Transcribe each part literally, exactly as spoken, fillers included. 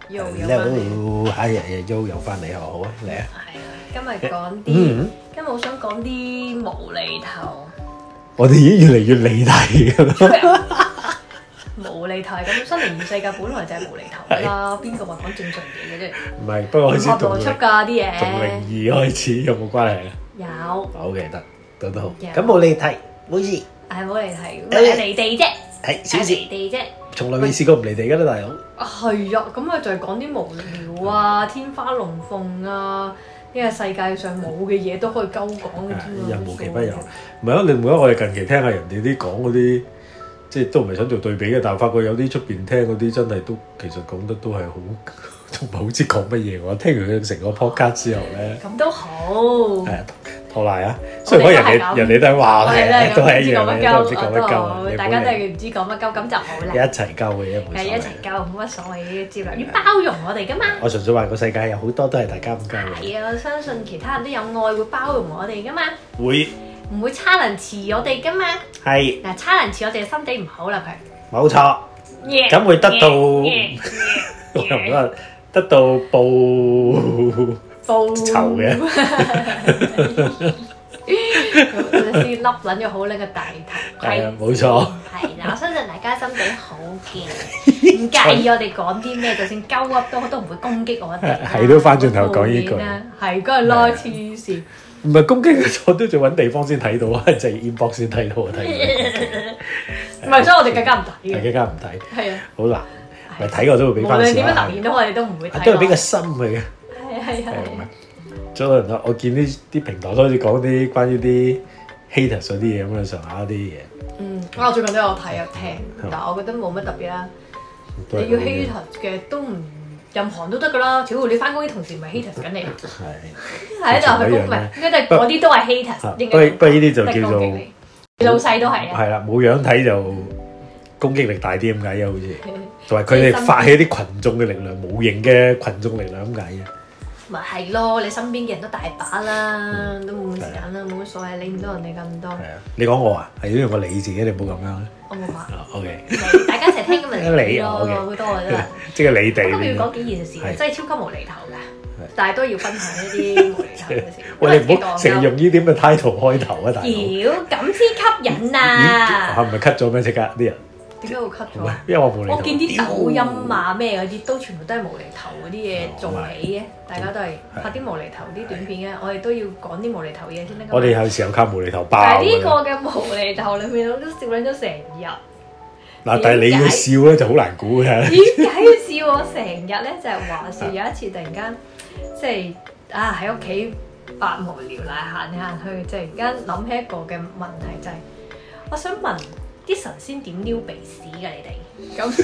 又又翻嚟， Hello，係日日又又翻嚟好好啊，嚟啊！ 係啊，今日講啲， 嗯， 今日我想講啲無厘頭， 我哋已經越嚟越離題㗎啦。 無厘頭係咁，新靈異世界本來就係無厘頭啦，邊個話講正常嘢嘅啫？ 唔係，不過開始唔合同邏輯㗎啲嘢， 同靈異開始有冇關係啊？ 有， 好嘅，得得得好。 有咁冇離題，冇事， 係冇離題，唔係離地啫， 係小事， 離地啫。 從來未試過唔離地㗎啦，大佬。 係啊，咁佢就係講啲無聊啊、天花龍鳳啊，呢個世界上冇嘅嘢都可以鳩講嘅啫嘛， 人無奇不有。唔係啊，你唔覺得我哋近期聽下人哋啲講嗰啲，即係都唔係想做對比嘅，但係發覺有啲出邊聽嗰啲真係都其實講得都係好，都唔係好知講乜嘢。我聽完佢成個 podcast 之後咧， 咁都好。 係啊，拖賴啊！雖然講人哋人哋都係話我哋係都係一樣唔知嘅，都唔知講講乜鳩啊。 乜鳩，大家都係唔知講乜鳩，咁就好啦。 一齊鳩嘅啫，冇所謂。 係一齊鳩，冇乜所謂嘅，接納要包容我哋噶嘛。 我純粹話個世界有好多都係大家咁鳩嘅， 係啊，我相信其他人都有愛，會包容我哋噶嘛， 會唔會差能詞我哋噶嘛。 係嗱，差能詞我哋心地唔好啦，佢。 冇錯。 Yeah， 咁會得到 yeah， 我又唔 yeah， 得得到報報酬嘅。 先笠撚咗好撚個大頭， 係啊，冇錯。 係啦，我相信大家心地好嘅，唔介意我哋講啲咩，就算鳩噏都都唔會攻擊我哋。 係都翻轉頭講呢句係嗰係啦，黐線。 唔係攻擊嘅，我都要揾地方先睇到啊，就係 inbox 先睇到啊，睇唔係，所以我哋更加唔睇嘅。 大家唔睇， 係啊， 好難。咪睇我都會俾無翻少論點樣留言都我哋都唔會睇。 都係俾個心佢嘅。 係係係。 早輪我我見啲啲平台都好似講啲關於啲 haters 嗰啲嘢咁樣上下啲嘢。 嗯，我最近都有睇有聽，但係我覺得冇乜特別啦。你要 haters 嘅都唔任行都得㗎啦，只要你翻工啲同事唔係 haters 緊你。 係。 係啊，就係工唔係，應該嗰啲都係 haters。 不過不過呢啲就叫做老細都係啊。 係啦，冇樣睇就攻擊力大啲咁解嘅，好似同埋佢哋發起啲群眾嘅力量，無形嘅群眾力量咁解嘅。 咪係咯，你身邊嘅人都大把啦，都冇時間啦，冇乜所謂，理唔到人哋咁多。 係啊，你講我啊，係因為我理自己，你冇咁樣。 我冇話。 O K。 大家一齊聽咁咪你咯，好多嘅真係。 即係你哋。 今日要講幾件事，真係超級無厘頭㗎，但係都要分享一啲無厘頭嘅事。 喂，你唔好成日用呢啲咁嘅 title 開頭啊，大佬。 妖，咁先吸引啊！ 係咪 cut 咗咩？即刻啲人。 點解會 cut 咗？ 因為我無厘頭。 我見啲抖音啊咩嗰啲都全部都係無厘頭嗰啲嘢做起嘅，大家都係拍啲無厘頭啲短片嘅，我哋都要講啲無厘頭嘢先得。 我哋有時候靠無厘頭爆。 但係呢個嘅無厘頭裏面我都笑撚咗成日。 嗱，但係你要笑咧就好難估嘅。 點解要笑？我成日咧就係話笑，有一次突然間即係啊喺屋企百無聊賴行嚟行去，突然間諗起一個嘅問題就係，我想問。啲神仙點撩鼻屎㗎？你哋咁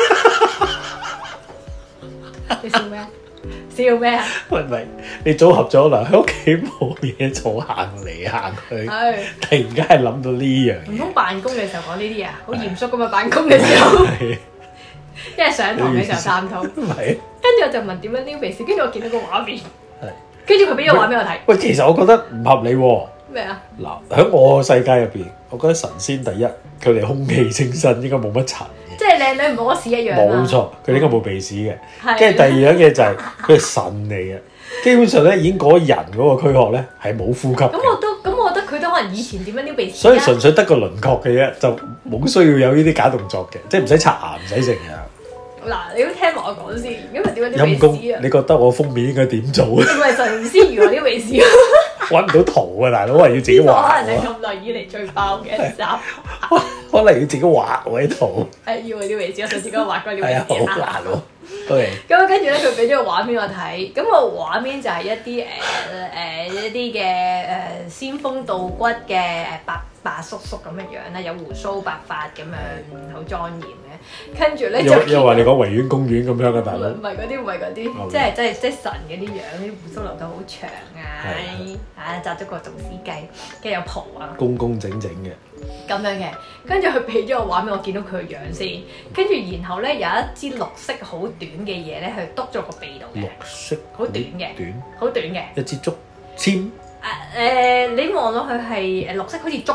你笑咩啊？笑咩啊？ 喂唔係，你組合咗啦，喺屋企冇嘢做，行嚟行去，突然間係諗到呢樣嘢。 唔通辦公嘅時候講呢啲啊？好嚴肅咁啊！辦公嘅時候，因為上堂嘅時候探討。係。跟住我就問點樣撩鼻屎，跟住我見到個畫面，跟住佢俾咗畫面我睇。 喂，其實我覺得唔合理喎。 咩啊？ 嗱，喺我世界入邊，我覺得神仙第一，佢哋空氣清新，應該冇乜塵嘅。 即係靚女唔屙屎一樣。 冇錯，佢哋應該冇鼻屎嘅。跟住第二樣嘢就係佢係神嚟嘅，基本上咧已經嗰人嗰個軀殼咧係冇呼吸。咁我都咁，我覺得佢都可能以前點樣撩鼻屎。 所以純粹得個輪廓嘅啫，就冇需要有呢啲假動作嘅，即係唔使刷牙，唔使成啊。 嗱，你要聽埋我講先，因為點樣撩鼻屎啊？ 你覺得我封面應該點做啊？ 唔係神仙如何撩鼻屎啊？ 揾唔到圖啊，大佬係要自己畫。 可能你咁耐以嚟最爆嘅一集， 可能要自己畫喎啲圖。 係要撩鼻屎，我上次嗰個畫過撩鼻屎。係啊，好難喎。OK。 咁跟住咧，佢俾咗個畫面我睇，咁個畫面就係一啲誒誒一啲嘅誒仙風道骨嘅誒白白叔叔咁嘅樣啦，有鬍鬚白髮咁樣，好莊嚴嘅。跟住咧就又話你講維園公園咁樣嘅大佬。 唔係嗰啲，唔係嗰啲，即係即係即係神嗰啲樣，啲鬍鬚留到好長啊，啊紮咗個做屎雞，跟住有蒲啊， 公公整整嘅。 咁樣嘅，跟住佢俾咗個畫面，我見到佢個樣先，跟住然後咧有一支綠色好短嘅嘢咧，佢篤咗個鼻度嘅。綠色。 好短嘅。 短。 好短嘅。 一支竹籤。 誒誒，你望落去係誒綠色，好似竹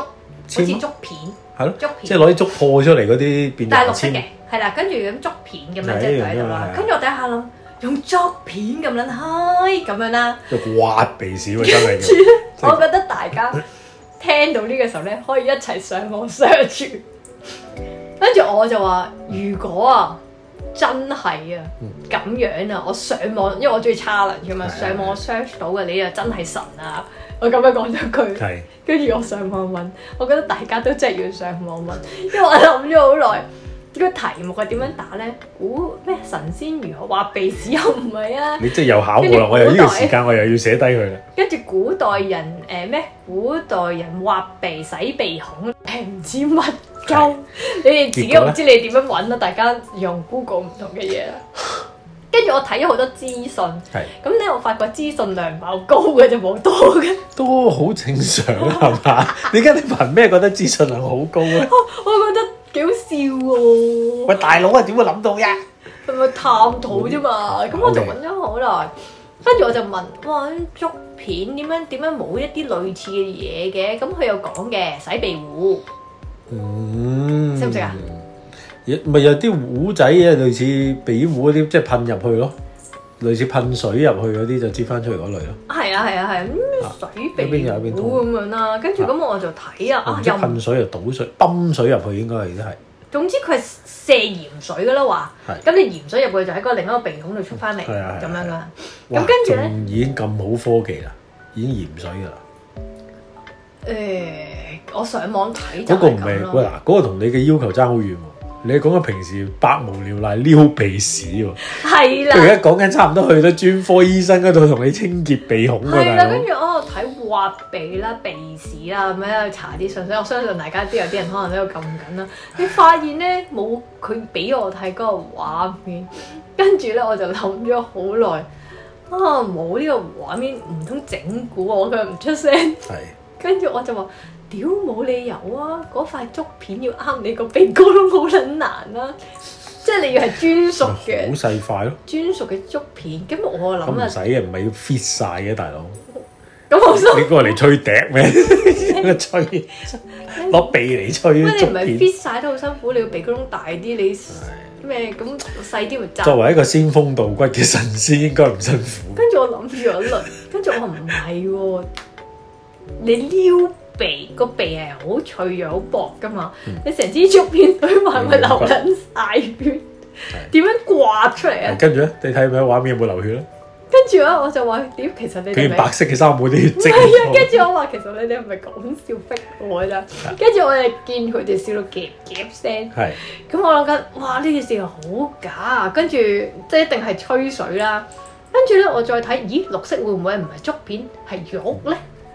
似竹片， 係咯， 竹片即係攞啲竹破出嚟嗰啲變但係綠色牙籤嘅，係啦，跟住咁竹片咁樣即係喺度啦。跟住我第一下諗用竹片咁撚嗨咁樣啦， 就刮鼻屎喎真係。 跟住咧，我覺得大家聽到呢個時候咧，可以一齊上網 search。跟住我就話：如果啊真係啊咁樣啊，我上網，因為我中意 challenge 㗎嘛，上網 search 到嘅你就真係神啊！我咁樣講咗句，跟住我上網揾，我覺得大家都真係要上網揾，因為我諗咗好耐。呢個題目係點樣打咧？估咩神仙如何畫鼻屎又唔係啊？ 你即係又考我啦！我又呢個時間我又要寫低佢啦。 跟住古代人誒咩、呃？古代人畫鼻洗鼻孔誒唔知乜鳩，你哋自己唔知你點樣揾啦。大家用 Google 唔同嘅嘢啦。跟住我睇咗好多資訊，咁咧我發覺資訊量唔係好高嘅，就冇多嘅。 都好正常啦，係嘛？點解你憑咩覺得資訊量好高咧？ 我覺得幾好笑喎！ 喂，大佬啊，點會諗到呀？ 係咪探討啫嘛？咁我就揾咗好耐，跟住我就問：哇，竹片點樣點樣冇一啲類似嘅嘢嘅？咁佢有講嘅洗鼻壺， 嗯， 識唔識啊？ 咪有啲壺仔啊，類似鼻壺嗰啲，即係噴入去咯，類似噴水入去嗰啲就擠翻出嚟嗰類咯。 係啊係啊係，咁水鼻壺咁樣啦，跟住咁我就睇啊，啊又噴水又倒水，泵水入去應該係都係。 總之佢係射鹽水噶啦話，咁你鹽水入去就喺嗰另一個鼻孔度出翻嚟，咁樣噶。咁跟住咧， 已經咁好科技啦，已經鹽水噶啦。 誒，我上網睇就係咁咯。 嗰個唔係喂嗱，嗰個同你嘅要求爭好遠喎。你講緊平時百無聊賴撩鼻屎喎， 係啦。 佢而家講緊差唔多去到專科醫生嗰度同你清潔鼻孔㗎。 係啦，跟住我睇畫鼻啦、鼻屎啦咁樣去查啲信息，我相信大家都有啲人可能喺度撳緊啦。你發現咧冇佢俾我睇嗰個畫面，跟住咧我就諗咗好耐，啊冇呢個畫面，唔通整蠱我佢唔出聲？係。跟住我就話。屌冇理由啊！嗰塊竹片要啱你個鼻哥窿好撚難啦，即係你要係專屬嘅， 好細塊咯， 專屬嘅竹片。咁我諗啊， 咁唔使嘅，唔係要 fit 晒嘅，大佬。 咁我想你過嚟吹笛咩？吹攞鼻嚟吹。 咩？你唔係 fit 晒都好辛苦，你個鼻哥窿大啲，你咩咁細啲咪窄。 作為一個仙風道骨嘅神仙，應該唔辛苦。 跟住我諗住咗一輪，跟住我話唔係喎，你撩。鼻個鼻係好脆又好薄噶嘛，嗯、你成支竹片堆埋咪流緊晒血，點樣刮出嚟啊？ 跟住咧，你睇唔睇畫面有冇流血咧？ 跟住咧，我就話：屌，其實你哋佢件白色嘅衫冇啲血跡。 係啊，跟住我話其實你哋係咪講笑逼我咋？跟住我哋見佢哋笑到夾夾聲。係。咁我諗緊，哇！呢件事好假啊！跟住即係一定係吹水啦。跟住咧，我再睇，咦？綠色會唔會唔係竹片係肉咧？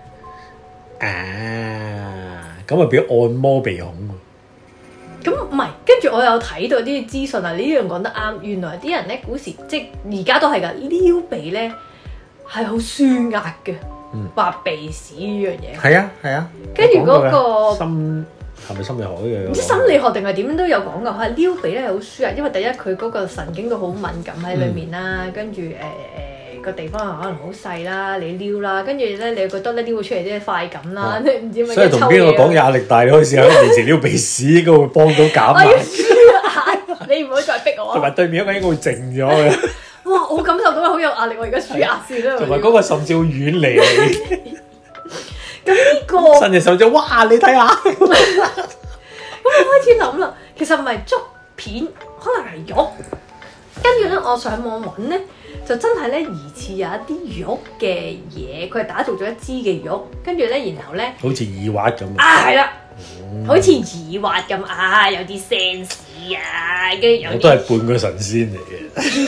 啊，咁啊變按摩鼻孔喎。 咁唔係，跟住我有睇到啲資訊啊，你呢樣講得啱。原來啲人咧古時即係而家都係㗎，撩鼻咧係好舒壓嘅，畫、嗯、鼻屎呢樣嘢。係啊係啊。跟住嗰個心係咪心理學嘅？ 唔知心理學定係點都有講㗎。佢係撩鼻咧係好舒壓，因為第一佢嗰個神經都好敏感喺裡面啦，嗯、跟住誒誒。呃個地方可能好細啦，你撩啦，跟住咧你覺得咧撩出嚟啲快感啦，你唔知乜嘢抽嘢。 所以同邊個講壓力大，你可以試下喺面前撩鼻屎，應該會幫到減壓。 你唔好再逼我。 同埋對面一個應該會靜咗嘅。 哇！我感受到好有壓力，我而家舒壓先啦。 同埋嗰個甚至會遠離你。 咁呢個伸隻手就哇！你睇下。咁我開始諗啦，其實唔係竹片，可能係肉。跟住咧，我上網揾咧。就真係咧，疑似有一啲肉嘅嘢，佢係打造咗一支嘅肉，跟住咧，然後咧， 好似耳滑咁啊，係啦，嗯、好似耳滑咁啊，有啲 sense 啊，跟住有我都係半個神仙嚟嘅，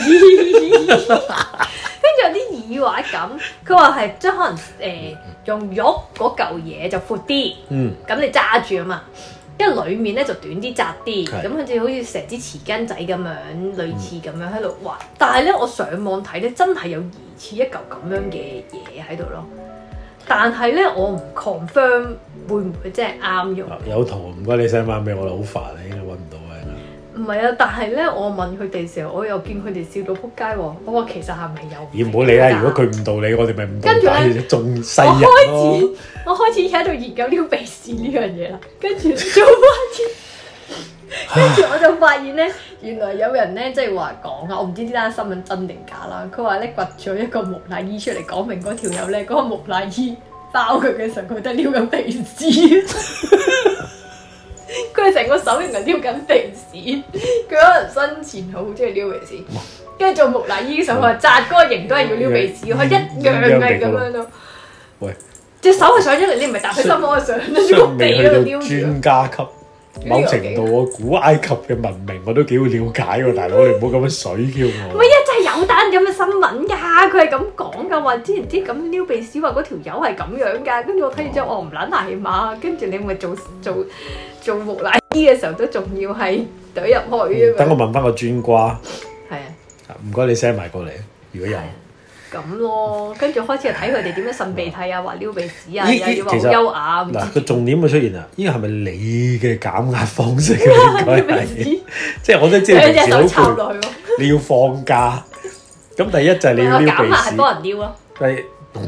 跟住有啲耳滑感，佢話係即係可能誒、呃、用肉嗰嚿嘢就闊啲，嗯，咁你揸住啊嘛。因為裡面咧就短啲窄啲，咁好似好似成支匙羹仔咁樣，類似咁樣喺度畫。但係咧，我上網睇咧，真係有疑似一嚿咁樣嘅嘢喺度咯。但係咧，我唔 confirm 會唔會真係啱用。 有圖唔該你 send 翻俾我啦，好煩啊，應該揾唔到啊。 唔係啊，但係咧，我問佢哋時候，我又見佢哋笑到撲街喎。我話其實係咪有？ 而唔好理啦，如果佢誤導你，我哋咪誤導跟住咧佢，仲細我人開咯始。我開始喺度研究撩鼻屎呢樣嘢啦，跟住就發現，跟住我就發現咧，原來有人咧即係話講啊，我唔知呢單新聞真定假啦。佢話咧掘咗一個木乃伊出嚟，講明嗰條友咧嗰個木乃伊包佢嘅時候，佢都係撩緊鼻屎。佢係成個手型係撩緊鼻屎，佢可能生前好中意撩鼻屎，跟住做木乃伊上去紮嗰個型都係要撩鼻屎，佢一樣嘅咁樣咯。 喂， 隻手係上咗嚟，你唔係搭佢心口上，跟住個鼻未去喺度撩住。 到專家級，某程度我古埃及嘅文明我都幾會了解喎，大佬你唔好咁樣水叫我。 唔係啊，真係有單咁嘅新聞㗎，佢係咁講㗎，話之前啲咁撩鼻屎話嗰條友係咁樣㗎，跟住我睇完之後我唔撚係嘛，跟住你咪做做做木乃伊嘅時候都仲要係懟入去啊嘛。 等我問翻個專瓜， 係啊， 唔該你 send 埋過嚟，如果有。 咁咯，跟住開始就睇佢哋點樣擤鼻涕啊，話撩鼻屎啊， 咦又要話好其實優雅。唔知嗱個重點會出現啦，呢個係咪你嘅減壓方式啊？應該係，即係我都知你兩隻平時好攰， 手插落去喎。 你要放假。咁第一就係你要我撩鼻減壓係屎， 幫人撩咯。 第二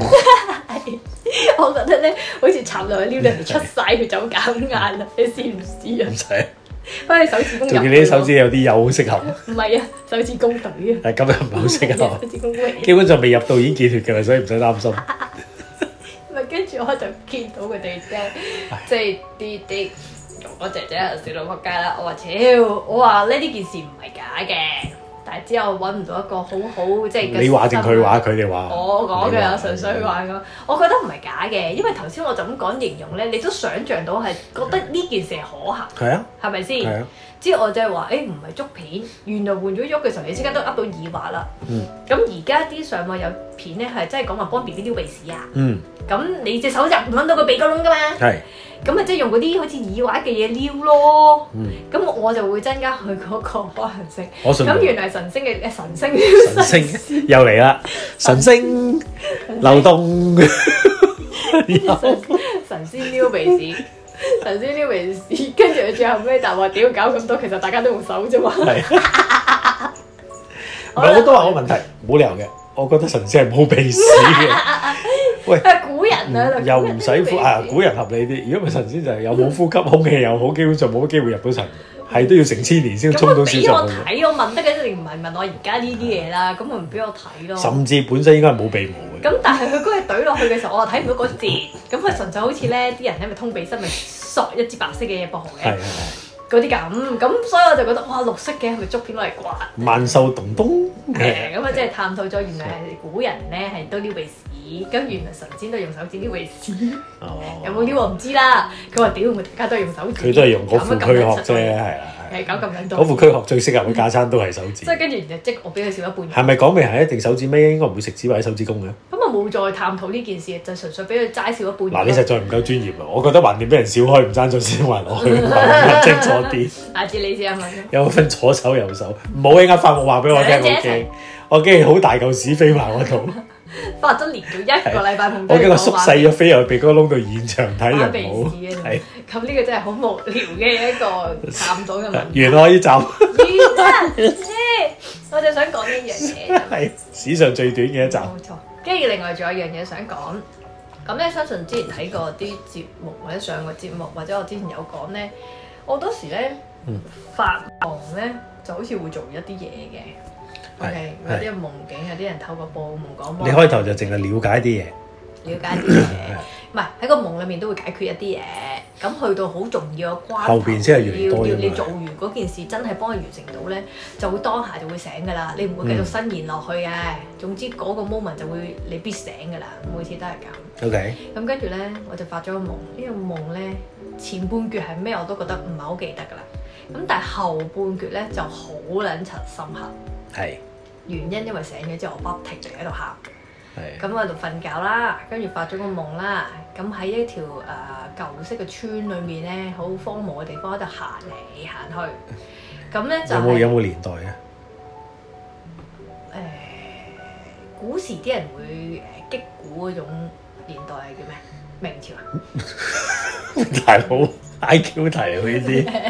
我覺得咧，好似插落去撩到人哋出晒佢就減壓啦，你試唔試啊唔？使， 好似手指公入去喎。 仲要你啲手指有啲有好適合， 唔係啊，手指公隊啊。 但係今日唔係好適合手，指公隊。 基本上未入到已經見血㗎啦，所以唔使擔心。 咪跟住我就見到佢哋咧，即係啲啲哥哥姐姐喺度笑到撲街啦。我話：超，我話呢呢件事唔係假嘅，但係之後揾唔到一個好好即係。 你話定佢話，佢哋話。 我講嘅， 你話我純粹話咁。我覺得唔係假嘅，因為頭先我就咁講形容咧，你都想像到係覺得呢件事係可行， 係啊， 係咪先？ 係啊， 之後我就係話：誒唔係竹片，原來換咗喐嘅時候，你即刻都噏到耳滑啦。 嗯。 咁而家啲上網有片咧，係真係講話幫 B B 撩鼻屎啊。 嗯， 咁你隻手就唔揾到個鼻哥窿噶嘛？ 係。 咁咪即係用嗰啲好似耳滑嘅嘢撩咯。 嗯。 咁我就會增加佢嗰個可能性。 我信。 咁原來神星嘅誒神星神星又嚟啦！神星流動， 神仙撩鼻屎，神仙撩鼻屎，跟住最後尾答話屌搞咁多，其實大家都用手啫嘛。 係。唔係我都話我問題冇理由嘅，我覺得神仙係冇鼻屎嘅。喂， 係古人啊， 又唔使呼啊！古人合理啲，如果唔係神仙就係又冇呼吸，空氣又好，基本上冇乜機會入到神。係都要成千年先衝到小咁俾我上去。 睇，我問得嘅一定唔係問我而家呢啲嘢啦，咁佢唔俾我睇咯。 甚至本身應該係冇鼻毛嘅。 咁但係佢嗰個懟落去嘅時候，我又睇唔到嗰節，咁佢純粹好似咧啲人咧咪通鼻塞咪索一支白色嘅嘢薄荷嘅， 係係嗰啲咁，咁所以我就覺得哇綠色嘅係咪竹片攞嚟刮？ 係。萬壽東東。 誒咁啊，即係探討咗原來係古人咧係都撩鼻屎，咁原來神仙都用手指撩鼻屎， 哦。 有冇撩我唔知啦。佢話屌，我大家都係用手指。 佢都係用嗰副軀殼啫，係啦。 係搞咁撚多。 嗰副軀殼最適合嘅架餐都係手指。 所以跟住就即我俾佢笑一半。 係咪講明係一定手指尾？應該唔會食指或者手指公嘅。 咁啊冇再探討呢件事，就純粹俾佢齋笑一半。 嗱，你實在唔夠專業啊！我覺得橫掂俾人笑開，唔爭再先還落去，問清楚啲。 下次你試下問。 有冇分左手右手？唔好一間發夢話俾我聽，我驚。我驚好大嚿屎飛埋我度。 發咗連續一個禮拜夢。 我驚我縮細咗飛入鼻哥窿度現場睇就唔好。係。 咁呢個真係好無聊嘅一個探討嘅問題。 完啦呢集。 完啦，我就想講呢樣嘢。 係史上最短嘅一集。 冇錯。跟住另外仲有一樣嘢想講，咁咧相信之前睇過啲節目或者上過節目，或者我之前有講咧，我當時咧、嗯、發夢咧就好似會做一啲嘢嘅。OK，有啲夢境，有啲人透過報夢講夢。 你開頭就淨係了解啲嘢。 了解啲嘢，唔係喺個夢裏面都會解決一啲嘢。咁去到好重要嘅關頭， 後邊先係越嚟越多要要你做完嗰件事，真係幫佢完成到咧，就會當下就會醒㗎啦。你唔會繼續伸延落去嘅。嗯、總之嗰個 moment 就會你必醒㗎啦。每次都係咁。 OK。 咁跟住咧，我就發咗個夢。呢、呢個夢咧前半橛係咩我都覺得唔係好記得㗎啦。咁但係後半橛咧就好撚柒深刻。 係。 原因因為醒咗之後，我不停地喺度喊。 係。 咁我喺度瞓覺啦，跟住發咗個夢啦。咁喺一條誒、呃、舊式嘅村裏面咧，好荒蕪嘅地方喺度行嚟行去。咁咧就係、 有冇有冇年代啊？ 誒、呃，古時啲人會誒擊鼓嗰種年代係叫咩？明朝啊？ 大佬 I Q 題喎呢啲，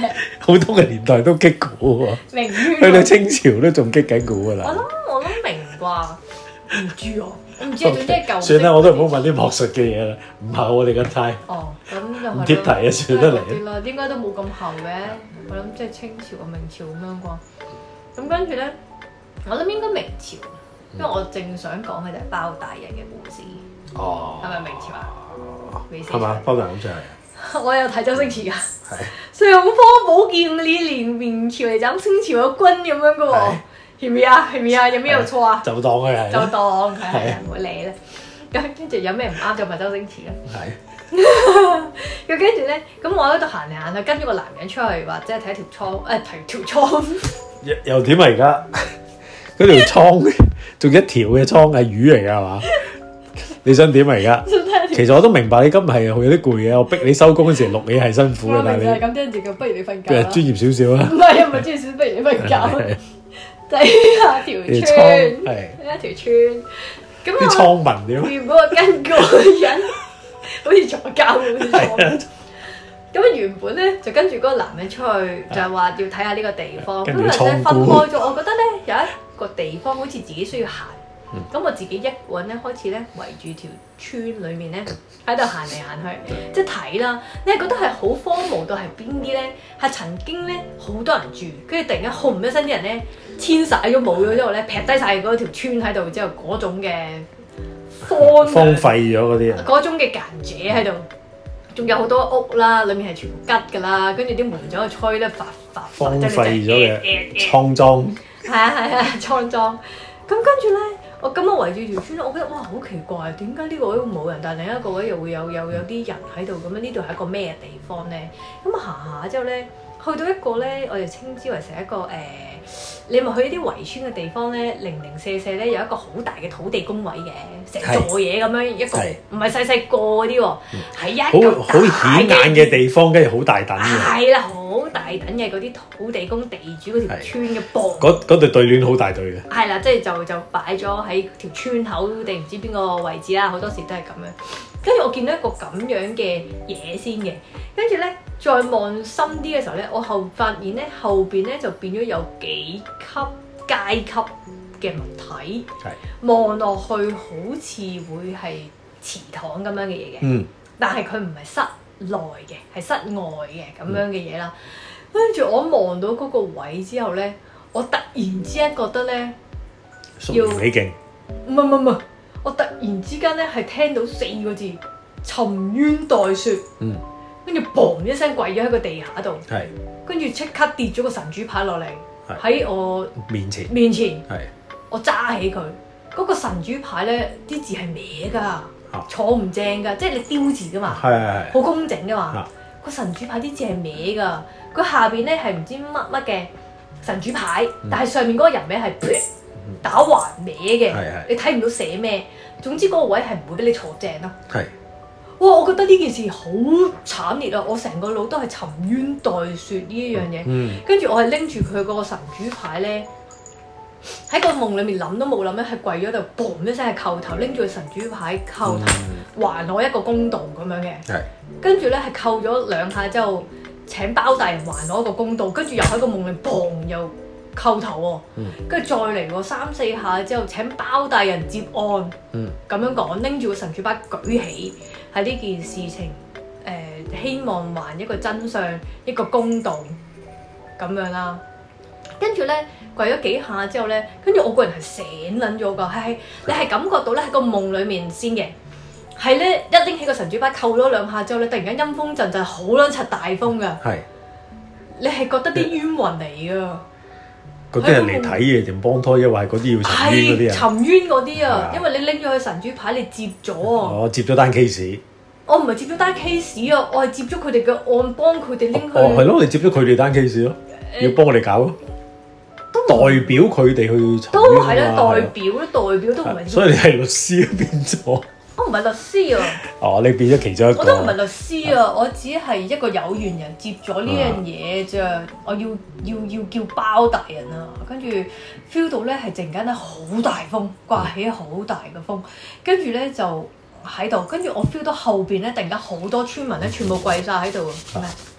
普通嘅年代都擊鼓喎， 明圈去到清朝都仲擊緊鼓㗎啦。 我諗我諗明啩，唔知我我唔知啊，總之係舊。 算啦，我都唔好問啲學術嘅嘢啦，唔係我哋嘅 type。 哦，咁就係唔貼題啊算得嚟啲啦，應該都冇咁後嘅。我諗即係清朝啊、明朝咁樣啩。咁跟住咧，我諗應該明朝，因為我正想講嘅就係包大人嘅故事。 哦， 係咪明朝啊？未死係嘛？包大人好似係。 我有睇周星馳㗎。 係。 上方寶劍呢連明朝嚟斬清朝嘅軍咁樣嘅喎，係咪啊？係咪啊？有咩有錯啊？ 就當佢係。 就當係係唔好理啦。咁跟住有咩唔啱就問周星馳啦。 係。 咁跟住咧，咁我喺度行嚟行去，跟住個男人出去，或者係睇條倉，誒睇條倉。 又又點啊？而家嗰條倉仲一條嘅倉係魚嚟㗎係嘛？你想點啊？而家其實我都明白你今日係有啲攰嘅，我逼你收工嗰時錄你係辛苦嘅，但係你咁即係不如你瞓覺啦。 專業少少啦。 唔係啊，唔係專業少少，不如你瞓覺。睇下條村，係一條村。咁啲倉民點？ 原本我跟個人好似坐監咁樣。咁原本咧就跟住嗰個男人出去，就係話要睇下呢個地方。咁或者分開咗，我覺得咧有一個地方好似自己需要行。咁、嗯、我自己一個人咧開始咧圍住條村裏面咧喺度行嚟行去，即係睇啦。你係覺得係好荒蕪到係邊啲咧？係曾經咧好多人住，跟住突然間轟一聲啲人咧遷徙咗冇咗之後咧，劈低晒嗰條村喺度之後嗰種嘅荒荒廢咗嗰啲啊， 嗰種嘅間者喺度，仲有好多屋啦，裡面係全部吉㗎啦，跟住啲門就喺度吹咧發發發， 荒廢咗嘅倉莊。 係啊係啊，倉莊。咁跟住咧。我咁我圍住條村，我覺得哇好奇怪，點解呢個位會冇人，但係另一個位又會有有有啲人喺度咁樣？呢度係一個咩地方咧？咁行下之後咧，去到一個咧，我哋稱之為成一個誒、呃，你咪去一啲圍村嘅地方咧，零零舍舍咧有一個好大嘅土地公位嘅，成座嘢咁樣一個，唔係細細個嗰啲喎，係一嚿好顯眼嘅地方，跟住好大等嘅。 係啦，好大等嘅嗰啲土地公地主嗰條村嘅噃。 嗰嗰對對聯好大對嘅。 係啦，即係就就擺咗喺條村口定唔知邊個位置啦，好多時都係咁樣。跟住我見到一個咁樣嘅嘢先嘅，跟住咧再望深啲嘅時候咧，我後發現咧後邊咧就變咗有幾級階級嘅物體，望落去好似會係祠堂咁樣嘅嘢嘅，嗯、但係佢唔係室內嘅，係室外嘅咁樣嘅嘢啦。跟住、嗯、我望到嗰個位之後咧，我突然之間覺得咧要崇幾勁， 唔係唔係唔係，我突然之間咧係聽到四個字沉冤待雪，跟住嘣一聲跪咗喺個地下度，跟住即刻跌咗個神主牌落嚟喺我面前面前， 係我揸起佢嗰、嗰個神主牌咧啲字係歪㗎，啊、坐唔正㗎，即係你雕字㗎嘛，好工整㗎嘛，個、啊、神主牌啲字係歪㗎，佢下邊咧係唔知乜乜嘅神主牌，嗯、但係上面嗰個人名係打橫歪嘅，嗯、你睇唔到寫咩，總之嗰個位係唔會俾你坐正咯。係。哇！我覺得呢件事好慘烈啊！我成個腦都係沉冤待雪呢一樣嘢，跟住、嗯、我係拎住佢嗰個神主牌咧，喺個夢裡面諗都冇諗咧，係跪咗度，嘣一聲係叩頭，拎住個神主牌叩頭，嗯、還我一個公道咁樣嘅。係。跟住咧係叩咗兩下之後，請包大人還我一個公道，跟住又喺個夢裡嘣又叩頭喎，跟住、嗯、再嚟喎三四下之後請包大人接案，咁、嗯、樣講拎住個神主牌舉起。喺呢件事情，誒、呃、希望還一個真相，一個公道咁樣啦。跟住咧跪咗幾下之後咧，跟住我個人係醒撚咗㗎，係你係感覺到咧喺個夢裡面先嘅，係咧一拎起個神主牌扣咗兩下之後咧，突然間陰風陣陣好撚柒大風㗎，係你係覺得啲冤魂嚟㗎。 嗰啲係嚟睇嘅定幫拖，因為嗰啲要沉冤嗰啲啊！ 沉冤嗰啲啊，因為你拎咗佢神主牌，你接咗啊！ 我接咗單 case， 我唔係接咗單 case 啊，我係接咗佢哋嘅案，幫佢哋拎去。 哦，係咯，你接咗佢哋單 case 咯，要幫我哋搞咯，代表佢哋去沉冤啊嘛。 都係啦，代表咧，代表都唔係。 所以你係律師都變咗。 我唔係律師啊！ 哦，你變咗其中一個。 我都唔係律師啊！我只係一個有緣人接咗呢樣嘢啫。我要要要叫包大人啊！跟住 feel 到咧係陣間咧好大風，颳起好大嘅風，跟住咧就喺度，跟住我 feel 到後邊咧突然間好多村民咧全部跪晒喺度啊！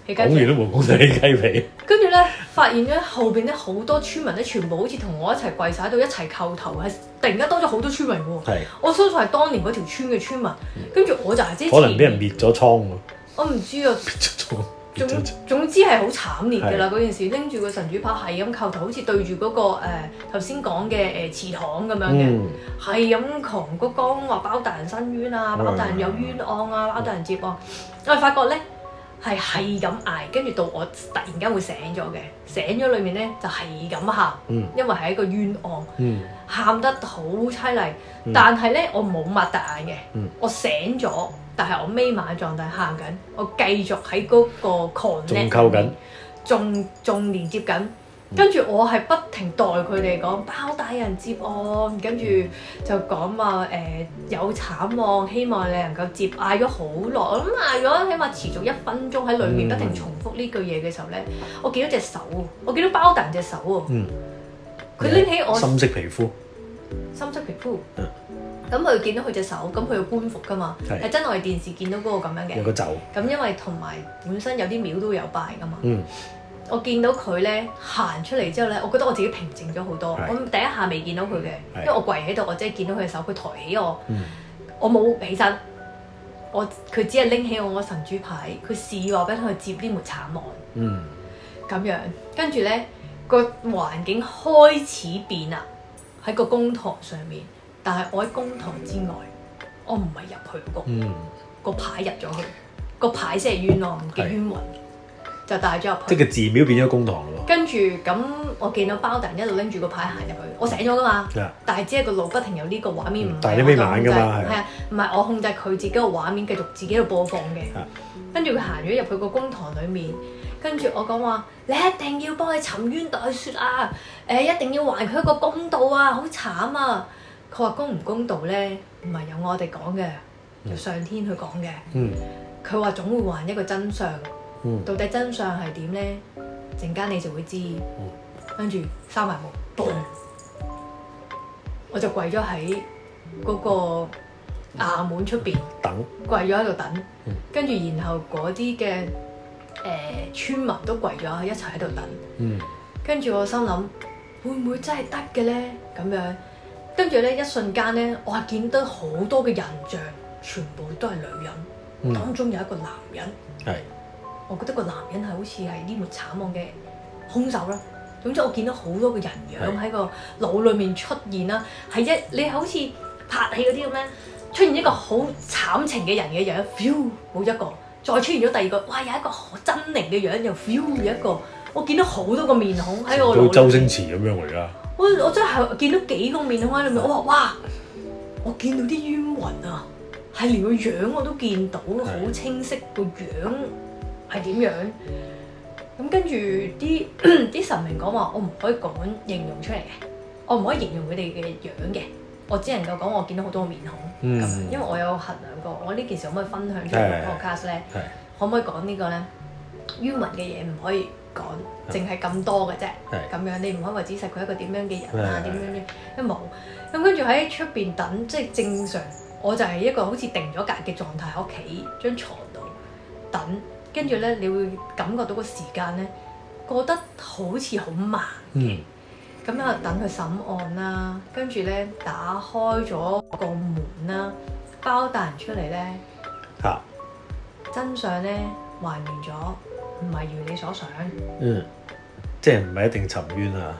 起雞講完皮。 都冇講到起雞皮。 跟住咧，發現咧後邊咧好多村民咧，全部好似同我一齊跪晒喺度，一齊叩頭，係突然間多咗好多村民喎。 係。 我相信係當年嗰條村嘅村民，跟住我就係之前可能俾人滅咗倉喎。 我唔知啊。 滅咗倉。 總總之係好慘烈㗎啦！嗰件事拎住個神主牌係咁叩頭，好似對住嗰、那個誒頭先講嘅誒祠堂咁樣嘅，係咁狂個光話包大人伸冤啊，包大人有冤案啊，包大人接案。我係發覺咧係係咁嗌，跟住到我突然間會醒咗嘅，醒咗裏面咧就係咁喊， 嗯、 因為係一個冤案，喊、嗯、得好凄厲。 嗯、 但係咧我冇擘大眼嘅， 嗯、 我醒咗。但係我眯埋狀態喊緊，我繼續喺嗰個 connect 仲扣緊， 仲仲連接緊，跟住我係不停代佢哋講包大人接案，跟住就講話誒有慘喎，希望你能夠接，嗌咗好耐，我諗嗌咗起碼持續一分鐘喺裏面不停重複呢句嘢嘅時候咧，我見到隻手，我見到包大人隻手喎，佢拎、嗯、起我深色皮膚， 深色皮膚。 嗯咁佢見到佢隻手，咁佢有官服噶嘛？係真係我哋電視見到嗰個咁樣嘅。 有個袖。咁因為同埋本身有啲廟都有拜噶嘛。 嗯。 我見到佢咧行出嚟之後咧，我覺得我自己平靜咗好多。我第一下未見到佢嘅，因為我跪喺度，我只係見到佢隻手，佢抬起我，嗯、我冇起身，我佢只係拎起我個神主牌，佢示意話俾佢接呢門慘案。嗯。咁樣，跟住咧個環境開始變啦，喺個公堂上面。但係我喺公堂之外，我唔係入去個、嗯、個牌入咗去，個牌先係冤案嘅冤魂，就帶咗入去。即係個寺廟變咗公堂咯。 跟住咁，我見到包大人一路拎住個牌行入去，我醒咗噶嘛。嗯、但係只係個腦不停有呢個畫面，唔係我控制。係啊，唔係我控制佢自己個畫面，繼續自己度播放嘅。跟住佢行咗入去個公堂裡面，跟住我講話：你一定要幫佢沉冤待雪啊！誒、呃，一定要還佢一個公道啊！好慘啊！佢話公唔公道咧，唔係由我哋講嘅，由上天去講嘅。佢話、嗯、總會還一個真相，嗯、到底真相係點咧？陣間你就會知。跟住閂埋門，嘣！我就跪咗喺嗰個衙門出邊等，跪咗喺度等。跟住、嗯、然後嗰啲嘅誒村民都跪咗一齊喺度等。跟住、嗯、我心諗，會唔會真係得嘅咧？咁樣。跟住咧，一瞬間咧，我係見到好多嘅人像，全部都係女人，嗯、當中有一個男人。係是，我覺得個男人係好似係呢幕慘案嘅兇手啦。總之我見到好多嘅人樣喺個腦裏面出現啦，係一你好似拍戲嗰啲咁樣，出現一個好慘情嘅人嘅樣 feel 冇一個，再出現咗第二個，哇有一個好猙獰嘅樣又 feel 有一個，我見到好多個面孔喺我腦裏面。到周星馳咁樣嚟㗎。我我真係見到幾個面孔喺裏面，我話哇！我見到啲冤魂啊，係連個樣我都見到，好清晰個樣係點樣。咁跟住啲啲神明講話，我唔可以講形容出嚟嘅，我唔可以形容佢哋嘅樣嘅，我只能夠講我見到好多面孔咁樣。因為我有衡量過，我呢件事可唔可以分享出嚟 podcast 咧？可唔可以講呢個咧？冤魂嘅嘢唔可以講，淨係咁多嘅啫。咁樣你唔可以話仔細佢係一個點樣嘅人啊？點樣嘅都冇。咁跟住喺出邊等，即係正常。我就係一個好似定咗格嘅狀態喺屋企張床度等。跟住咧，你會感覺到個時間咧過得好似好慢嘅。咁啊、嗯，等佢審案啦，跟住咧打開咗個門啦，包大人出嚟咧，啊、真相咧還原咗，唔係如你所想。嗯， 即係唔係一定沉冤啊？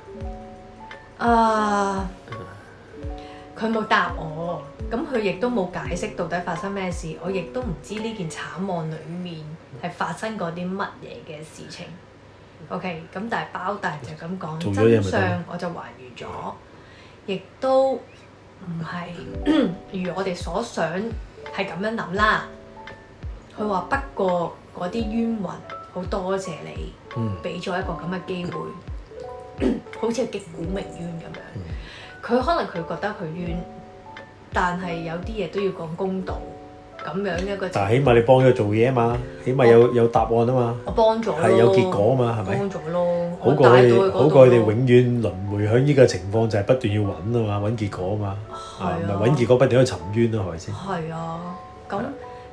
啊！佢冇答我，咁佢亦都冇解釋到底發生咩事，我亦都唔知呢件慘案裡面係發生過啲乜嘢嘅事情。OK，咁但係包大人就咁講，真相我就還原咗，亦都唔係如我哋所想係咁樣諗啦。佢話不過嗰啲冤魂好多謝你，俾咗、嗯、一個咁嘅機會，好似係擊鼓鳴冤咁樣。佢可能佢覺得佢冤，但係有啲嘢都要講公道，咁樣一個。 但係起碼你幫咗做嘢啊嘛，起碼有我有答案啊嘛。 我幫咗咯， 係有結果啊嘛，係咪？ 幫咗咯， 好過佢好過佢哋永遠輪迴喺呢個情況，就係不斷要揾啊嘛，揾結果啊嘛，係咪揾結果不斷去尋冤啊？係咪先？ 係啊，咁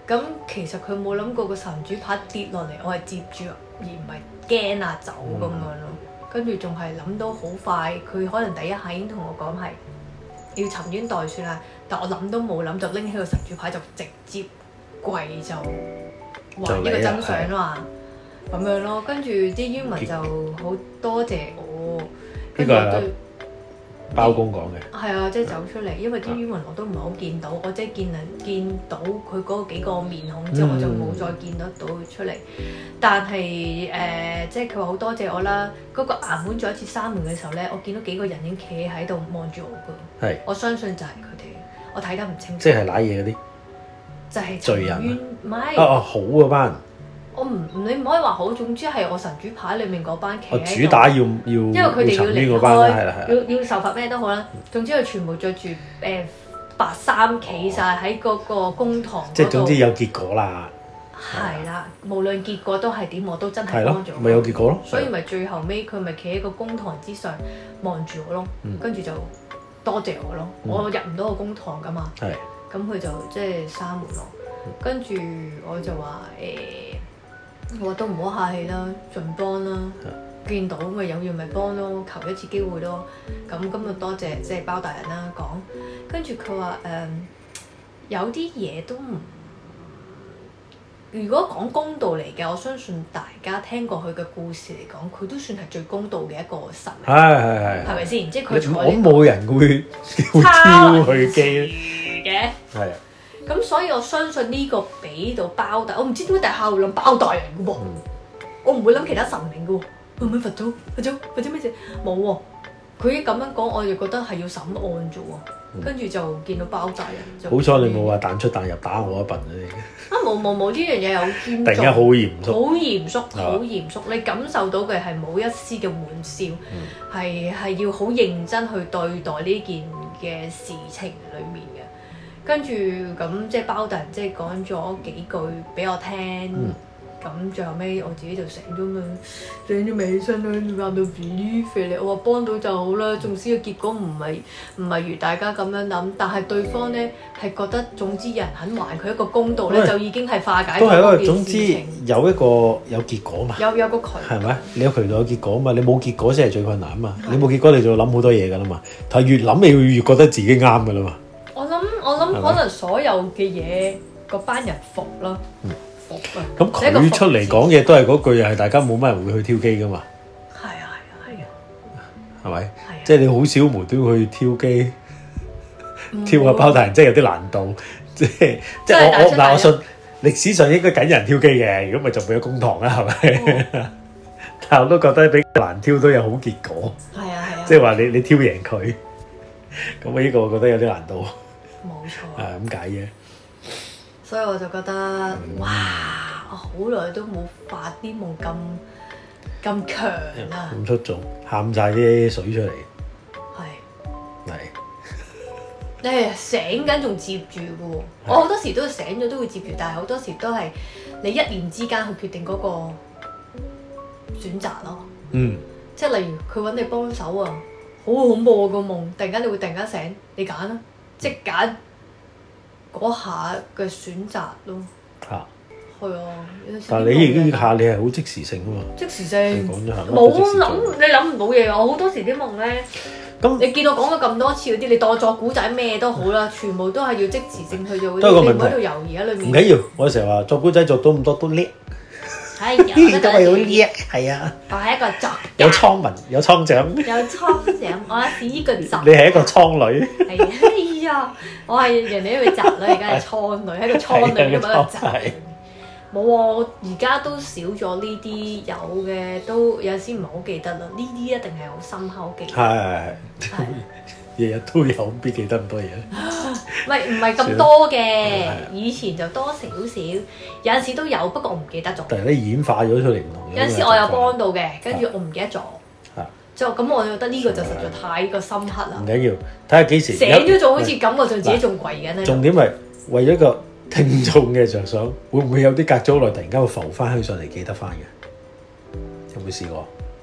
咁其實佢冇諗過個神主牌跌落嚟，我係接住而唔係驚啊走咁樣咯。跟住仲係諗到好快，佢可能第一下已經同我講係要沉冤待雪啦，但我諗都冇諗就拎起個神主牌就直接跪就話呢個真相啦，咁樣咯。跟住啲冤民就好多謝我，跟住對。 包公講嘅係啊，即係走出嚟，因為啲冤魂我都唔係好見到，我即係見能見到佢嗰幾個面孔之後，我就冇再見得到佢出嚟。但係誒、呃，即係佢話好多謝我啦。嗰、嗰個衙門再一次閂門嘅時候咧，我見到幾個人已經企喺度望住我㗎。係，我相信就係佢哋，我睇得唔清楚。 即係揦嘢嗰啲，就係罪人。唔係啊啊，好嗰班。我唔， 你唔可以話好，總之係我神主牌裡面嗰班企喺度。 主打要要， 因為佢哋要離開，要要受罰咩都好啦。總之佢全部着住誒白衫，企晒喺嗰個公堂嗰度。 即係總之有結果啦。 係啦，無論結果都係點，我都真係幫咗。 咪有結果咯。 所以咪最後尾佢咪企喺個公堂之上望住我咯，跟住就多謝我咯。我入唔到個公堂噶嘛。係。咁佢就即係閂門咯。跟住我就話誒。我都唔好客氣啦，盡幫啦，見到咪有緣咪幫咯，求一次機會咯。咁今日多謝即係包大人啦講，跟住佢話誒有啲嘢都唔，如果講公道嚟嘅，我相信大家聽過佢嘅故事嚟講，佢都算係最公道嘅一個神。係係係，係咪先？即係佢坐呢個。我冇人會挑佢機嘅。係啊。咁所以我相信呢個俾到包大，我唔知點解第下會諗包大人嘅喎，嗯、我唔會諗其他神明嘅喎，會唔會佛祖、佛祖、佛祖咩事？冇喎，佢已經咁樣講，我就覺得係要審案做喎，跟住就見到包大人。就好彩你冇話彈出彈入打我一笨啊！你啊冇冇冇呢樣嘢有尊重，突然間好嚴肅，好嚴肅，好嚴肅，你感受到嘅係冇一絲嘅玩笑，係係、嗯、要好認真去對待呢件嘅事情裡面嘅。跟住咁即係包大人即係講咗幾句俾我聽，咁、嗯、最後尾我自己就醒咗嘛，醒咗未起身啦，喊到肥肥力，我話幫到就好啦。總之個結果唔係唔係如大家咁樣諗，但係對方咧係覺得總之有人肯還佢一個公道咧，喂就已經係化解咗嗰件事情。都係，總之有一個有結果嘛。有有個渠道係咪？你有渠道有結果嘛？你冇結果先係最困難啊嘛！的你冇結果你就諗好多嘢㗎啦嘛。但係越諗你會越覺得自己啱㗎啦嘛。我諗我諗可能所有嘅嘢嗰班人服咯，嗯、服啊！咁佢出嚟講嘢都係嗰句，又係大家冇乜人會去挑機噶嘛。係啊係啊係啊，係咪？係啊！即係你好少無端去挑機，挑下包大人，真係有啲難度。即係即係我我嗱，我信歷史上應該緊人挑機嘅，如果咪就冇咗公堂啦，係咪？哦、但係我都覺得比較難挑都有好結果。係啊係啊！即係話你你挑贏佢，咁啊呢個我覺得有啲難度。冇錯，係咁解嘅，所以我就覺得，嗯、哇！我好耐都冇發啲夢咁咁強啊，咁出眾，喊晒啲水出嚟，係係，誒醒緊仲接住嘅喎，是我好多時都醒咗都會接住，但係好多時都係你一念之間去決定嗰個選擇咯，嗯，即係例如佢揾你幫手啊，好恐怖個夢，突然間你會突然間醒，你揀啦。即係揀嗰下嘅選擇咯，嚇，係啊。但係你呢下你係好即時性啊嘛，即時性冇諗，你諗唔到嘢啊！我好多時啲夢咧，咁你見我講咗咁多次嗰啲，你當作古仔咩都好啦，全部都係要即時性去做，你唔好喺度猶豫喺裏面。唔緊要，我成日話作古仔作到咁多都叻。係，都係好叻，係啊！我係一個作家，有倉文，有倉長，有倉長，我係呢個作。你係一個倉女。係啊，哎呀，我係人哋一個宅女，而家係倉女，喺個倉女咁樣宅。冇啊，我而家都少咗呢啲，有嘅都有陣時唔係好記得啦。呢啲一定係好深刻記。係係係。日日都有，邊記得咁多嘢咧？唔係唔係咁多嘅，以前就多少少，有陣時都有，不過我唔記得咗。但係你演化咗出嚟唔同。有陣時我有幫到嘅，跟住我唔記得咗。係。就咁，我就覺得呢個就實在太過深刻啦。唔緊要，睇下幾時醒咗仲好似感覺上自己仲跪緊咧。重點係為咗個聽眾嘅着想，會唔會有啲隔咗好耐，突然間會浮翻起上嚟記得翻嘅？有冇試過？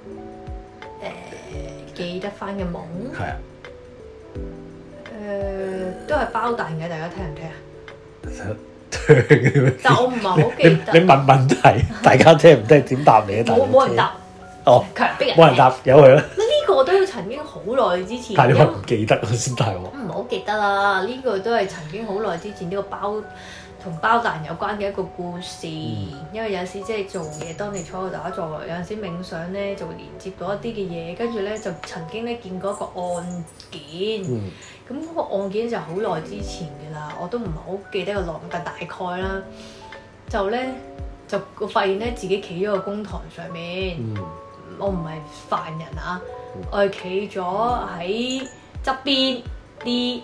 誒，記得翻嘅夢。係啊。誒、呃、都係包大人嘅，大家聽唔聽啊？ 嘅。 但我唔係好記你得。 你問問題，大家聽唔聽點答你啊？大佬冇冇人答， 哦， 強迫人。 冇人答，由佢啦。 呢個都曾經好耐之前， 但係你話因唔記得我先大鑊。 唔係好記得啦。呢、個都係曾經好耐之前呢個包同包大人有關嘅一個故事。 嗯、 因為有陣時即係做嘢，當你坐喺度打坐，有陣時冥想咧就會連接到一啲嘅嘢，跟住咧就曾經咧見過一個案件。 嗯咁嗰個案件就好耐之前嘅啦，我都唔係好記得個內容，但大概啦，就咧就我發現咧自己企咗個公堂上面， 嗯、 我唔係犯人啊，嗯、我係企咗喺側邊啲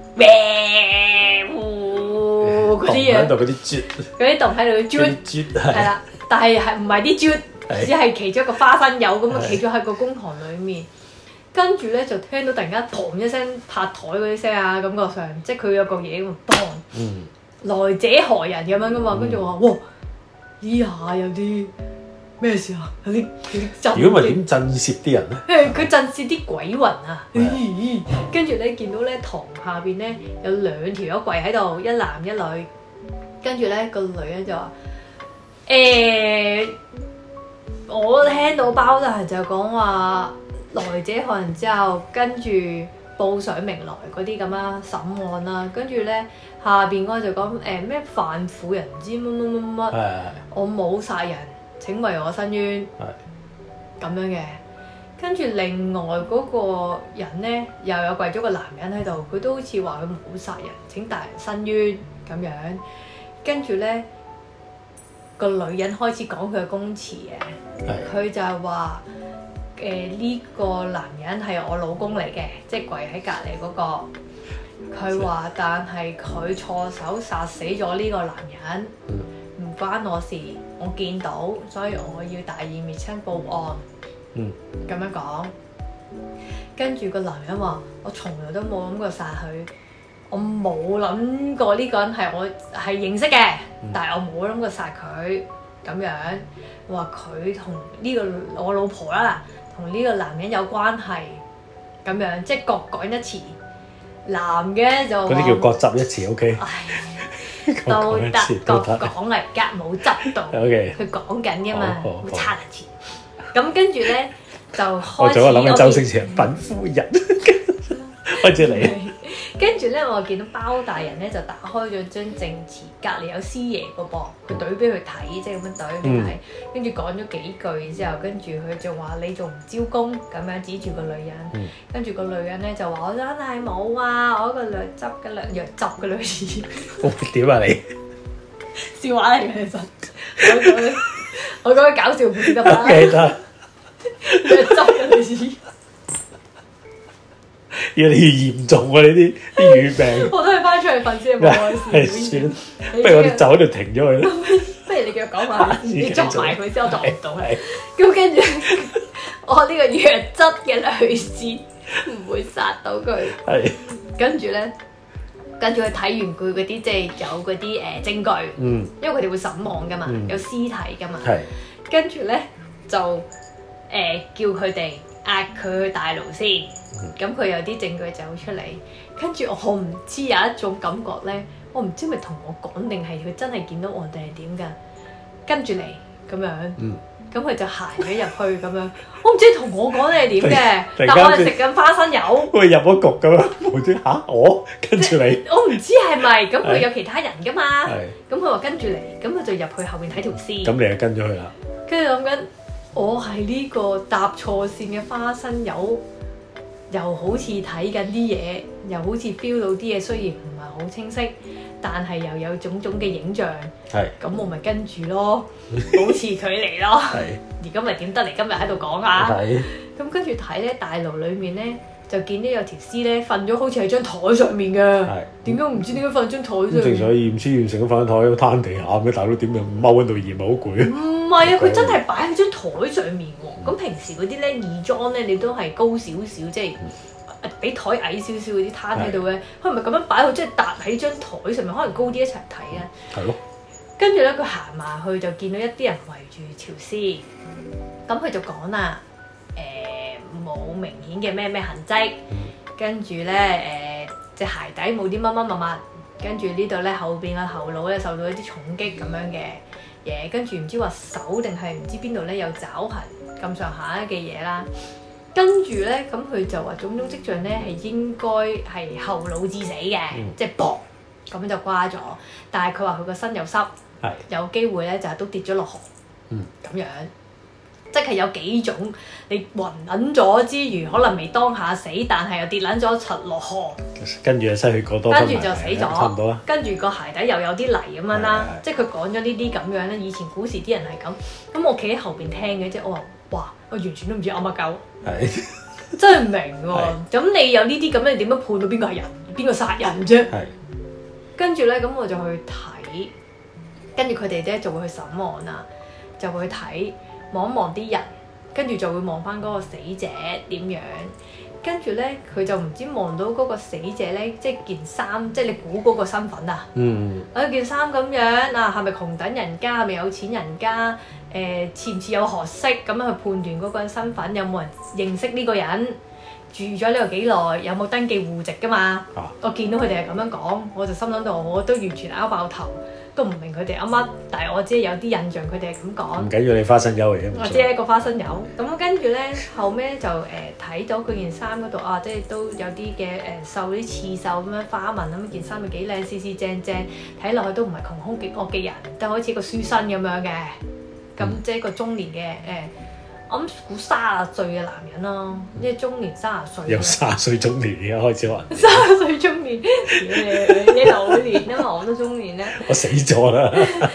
呼嗰啲嘢， 喺度嗰啲啜， 嗰啲洞喺度啜， 啜係啦，但係係唔係啲啜，只係其中一個花生友咁啊，企咗喺個公堂裡面。跟住咧就聽到突然間砰一聲拍台嗰啲聲啊，感覺上即係佢有個嘢咁啊，砰！ 嗯、 來者何人咁樣噶嘛？跟住我話：哇！呢下有啲咩事啊？有啲有啲震。 如果唔係點震懾啲人咧？ 誒，佢震懾啲鬼魂啊！跟住咧見到咧堂下邊咧有兩條友跪喺度，一男一女。跟住咧個女人就話：誒、欸，我聽到包大人就講話。來者何人之後，跟住報上名來嗰啲咁啦，審案啦，跟住咧下邊嗰個就講誒咩犯婦人唔知乜乜乜乜，我冇殺人，請為我申冤，咁樣嘅。跟住另外嗰個人咧又有跪咗個男人喺度，佢都好似話佢冇殺人，請大人申冤咁樣。跟住咧個女人開始講佢嘅供詞嘅，佢就係話。誒呢、呃這個男人係我老公嚟嘅，即係跪喺隔離嗰個。佢話：但係佢錯手殺死咗呢個男人，唔、嗯、關我事，我見到，所以我要大義滅親報案。嗯，咁樣講。跟住個男人話：我從來都冇諗過殺佢，我冇諗過呢個人係我係認識嘅，嗯、但係我冇諗過殺佢咁樣。話佢同呢個我老婆啦。同呢個男人有關係咁樣，即係各講一詞。男嘅就嗰啲叫各執一詞 ，OK。 都得各講嚟，而家冇執到。 OK。 佢講緊噶嘛，冇差人錢。咁跟住咧就開始。 我仲有諗緊周星馳品夫人，開始嚟。 跟住咧，我見到包大人咧就打開咗張證詞，隔離有師爺個噃，佢懟俾佢睇，即係咁樣懟俾佢睇。跟住講咗幾句之後，跟住佢就話：你仲唔招供？咁樣指住個女人。跟住個女人咧就話：我真係冇啊！我一個劣質嘅劣弱質嘅女兒。 我點啊你？ 笑話嚟嘅其實，我講我講搞笑故事得嘛？ 記得。 劣質嘅女兒。 越嚟越嚴重喎！呢啲啲語病， 我都係翻出去瞓先，冇開事。 算，不如我哋就喺度停咗佢啦。 不如你繼續講埋，你捉埋佢先，我捉唔到佢。咁跟住，我呢個弱質嘅女士唔會殺到佢。係。跟住咧，跟住佢睇完佢嗰啲即係有嗰啲誒證據，嗯，因為佢哋會審案噶嘛，有屍體噶嘛。係。跟住咧就誒叫佢哋押佢去大牢先。咁佢有啲證據走出嚟，跟住我唔知有一種感覺咧，我唔知咪同我講定係佢真係見到我哋係點㗎？跟住嚟咁樣，咁佢、嗯、就行咗入去咁樣，我唔知同我講定係點嘅，但我係食緊花生油， 喂入咗局咁樣，無端嚇我跟住你， 我唔知係咪？咁佢有其他人㗎嘛？咁佢話跟住嚟，咁佢就入去後面睇條屍，咁你就跟咗佢啦。 跟住諗緊，我係呢個搭錯線嘅花生油。又好似睇緊啲嘢，又好似 feel 到啲嘢，雖然唔係好清晰，但係又有種種嘅影像。係是，咁我咪跟住咯，保持距離咯。係是，而家咪點得嚟？今日喺度講啊。係是。咁跟住睇咧，大樓裡面咧就見到有條屍咧瞓咗，好似喺張台上面嘅。係是。點解唔知點解瞓張台上面？正常驗屍驗成都瞓喺台，攤地下咩？大佬點樣踎喺度驗咪好攰啊？唔係啊，佢真係擺喺張台上面喎。咁、嗯、平時嗰啲咧義裝咧，你都係高少少，即係比台矮少少嗰啲攤喺度嘅。佢唔係咁樣擺，佢即係搭喺張台上面，可能高啲一齊睇啊。係咯。跟住咧，佢行埋去就見到一啲人圍住條屍，咁佢就講啦，誒、呃、冇明顯嘅咩咩痕跡，跟住咧誒隻鞋底冇啲乜乜乜乜， 跟住呢度咧後邊嘅頭腦咧受到一啲重擊咁樣嘅嘢，跟住唔知話手定係唔知邊度咧有爪痕咁上下嘅嘢啦。跟住咧咁佢就話種種跡象咧係應該係後腦致死嘅， 嗯、 即係搏咁就瓜咗。但係佢話佢個身又濕， 係有機會咧就係都跌咗落河，咁、 嗯、 樣。即係有幾種，你暈撚咗之餘，可能未當下死，但係又跌撚咗柒落河， 跟住就失血過多， 跟住就死咗， 差唔多啦。 跟住個鞋底又有啲泥咁樣啦，即係佢講咗呢啲咁樣咧。以前古時啲人係咁，咁我企喺後邊聽嘅啫。我話哇，我完全都唔知噏乜鳩， 係真係唔明喎。咁你有呢啲咁樣，點樣判到邊個係人，邊個殺人啫？ 係。跟住咧，咁我就去睇，跟住佢哋咧就會去審案啊，就會去睇。望一望啲人，跟住就會望翻嗰個死者點樣，跟住咧佢就唔知望到嗰個死者咧，即係件衫，即係你估嗰個身份啊。嗯。啊件衫咁樣啊，係咪窮等人家？係咪有錢人家？誒、呃，似唔似有學識咁樣去判斷嗰個人身份？有冇人認識呢個人？住咗呢度幾耐？有冇登記戶籍㗎嘛？啊、我見到佢哋係咁樣講，我就心諗到我都完全拗爆頭。都唔明佢哋噏乜，但係我知有啲印象佢哋係咁講。唔緊要，你花生友嚟嘅。我知係一個花生友。咁跟住咧，後尾就誒睇到佢件衫嗰度啊，即係都有啲嘅誒繡啲刺繡咁樣花紋咁，件衫咪幾靚，四四正正，睇落去都唔係窮兇極惡嘅人，都好似一個書生咁樣嘅。咁、嗯、即係一個中年嘅誒。呃我諗估三十歲嘅男人咯，即係中年三十歲。有三十歲中年而家開始話。三十歲中年，你你老年啊嘛，我都中年咧。我死咗啦！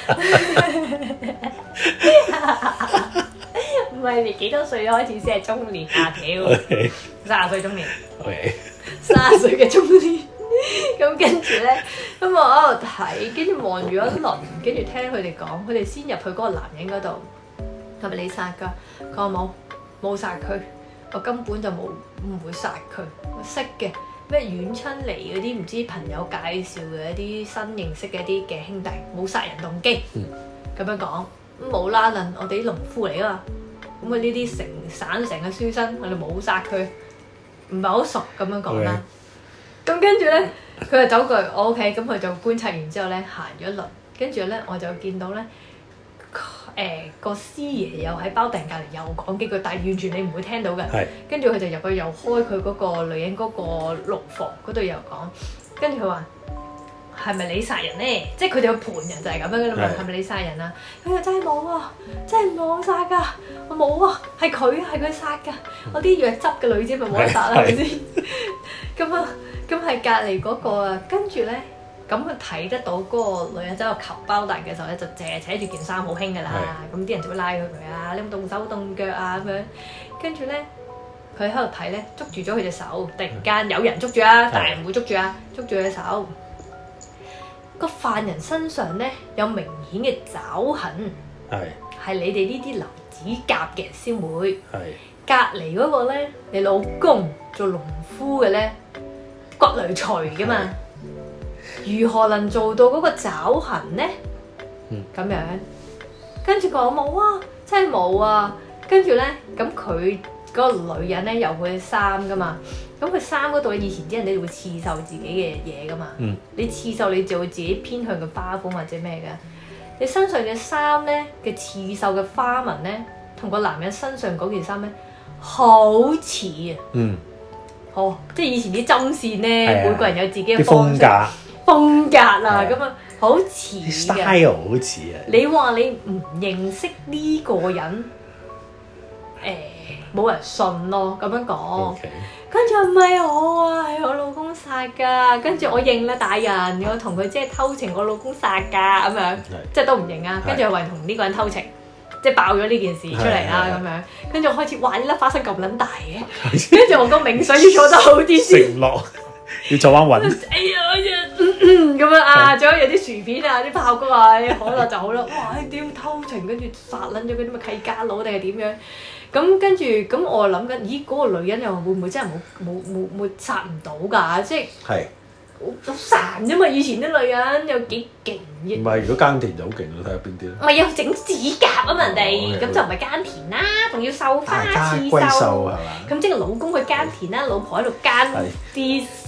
唔係你幾多歲開始先係中年啊？屌，三十歲中年。OK。三十歲嘅中年，咁跟住咧，咁我喺度睇，跟住望住一輪，跟住聽佢哋講，佢哋先入去嗰個男人嗰度。係咪你殺㗎？佢話冇冇殺佢，我根本就冇唔會殺佢。我識嘅咩遠親嚟嗰啲唔知朋友介紹嘅一啲新認識嘅一啲嘅兄弟，冇殺人動機。咁、嗯、樣講咁冇啦啦，我哋啲農夫嚟啊嘛。咁佢呢啲成省城嘅書生，我哋冇殺佢，唔係好熟咁樣講啦。咁跟住咧，佢就走句我 OK，咁佢就觀察完之後咧，行咗一輪，跟住咧我就見到咧。誒、呃、個師爺又喺包訂隔離又講幾句，但係完全你唔會聽到嘅。跟住佢就入去又開佢嗰個女人嗰個爐房嗰度又講，跟住佢話係咪你殺人咧？即係佢哋個盤人就係咁樣嘅啦嘛，係咪你殺人啊？佢話真係冇啊，真係唔係我殺㗎，我冇啊，係佢係佢殺㗎，我啲藥汁嘅女仔咪冇得殺啦，係咪先？咁啊，咁係隔離嗰個啊，跟住咧。咁佢睇得到嗰個女人走去求包大嘅時候咧，就淨係扯住件衫好興㗎啦。咁啲人就會拉佢佢啊，你有冇動手動腳啊咁樣。跟住咧，佢喺度睇咧，捉住咗佢隻手。突然間有人捉住啊，但係唔會捉住啊，捉住佢隻手。個犯人身上咧有明顯嘅爪痕，係係你哋呢啲留指甲嘅人先會。係隔離嗰個咧，你老公做農夫嘅咧，骨累除㗎嘛。如何能做到嗰個爪痕呢？咁、嗯、樣，跟住佢話冇啊，真係冇啊。跟住咧，咁佢嗰個女人咧有佢衫噶嘛，咁佢衫嗰度以前啲人咧會刺繡自己嘅嘢噶嘛。嗯、你刺繡你就會自己偏向嘅花款或者咩嘅。你身上嘅衫咧嘅刺繡嘅花紋咧，同個男人身上嗰件衫咧好似啊。嗯。好、哦，即係以前啲針線咧，嗯、每個人有自己嘅風格。風格啊，咁啊好似嘅 style 好似啊！你話你唔認識呢個人，誒冇人信咯，咁樣講。跟住唔係我啊，係我老公殺㗎。跟住我認啦，大人，我同佢即係偷情，我老公殺㗎咁樣，即係都唔認啊。跟住又話同呢個人偷情，即係爆咗呢件事出嚟啦咁樣。跟住我開始哇！呢粒花生咁撚大嘅，跟住我個冥水要做得好啲先。食唔落。要做翻穩。哎呀，哎呀，咁樣啊，仲有有啲薯片啊，啲爆谷啊，可樂就好啦。哇，點偷情跟住殺撚咗嗰啲咩契家佬定係點樣？咁跟住咁我諗緊，咦嗰、嗰個女人又會唔會真係冇冇冇冇殺唔到㗎？即係係好孱啫嘛！以前啲女人有幾勁嘅。唔係，如果耕田就好勁咯，睇下邊啲咯。唔係要整指甲啊嘛，人哋咁就唔係耕田啦，仲要繡花刺繡係嘛？咁即係老公去耕田啦，老婆喺度耕啲。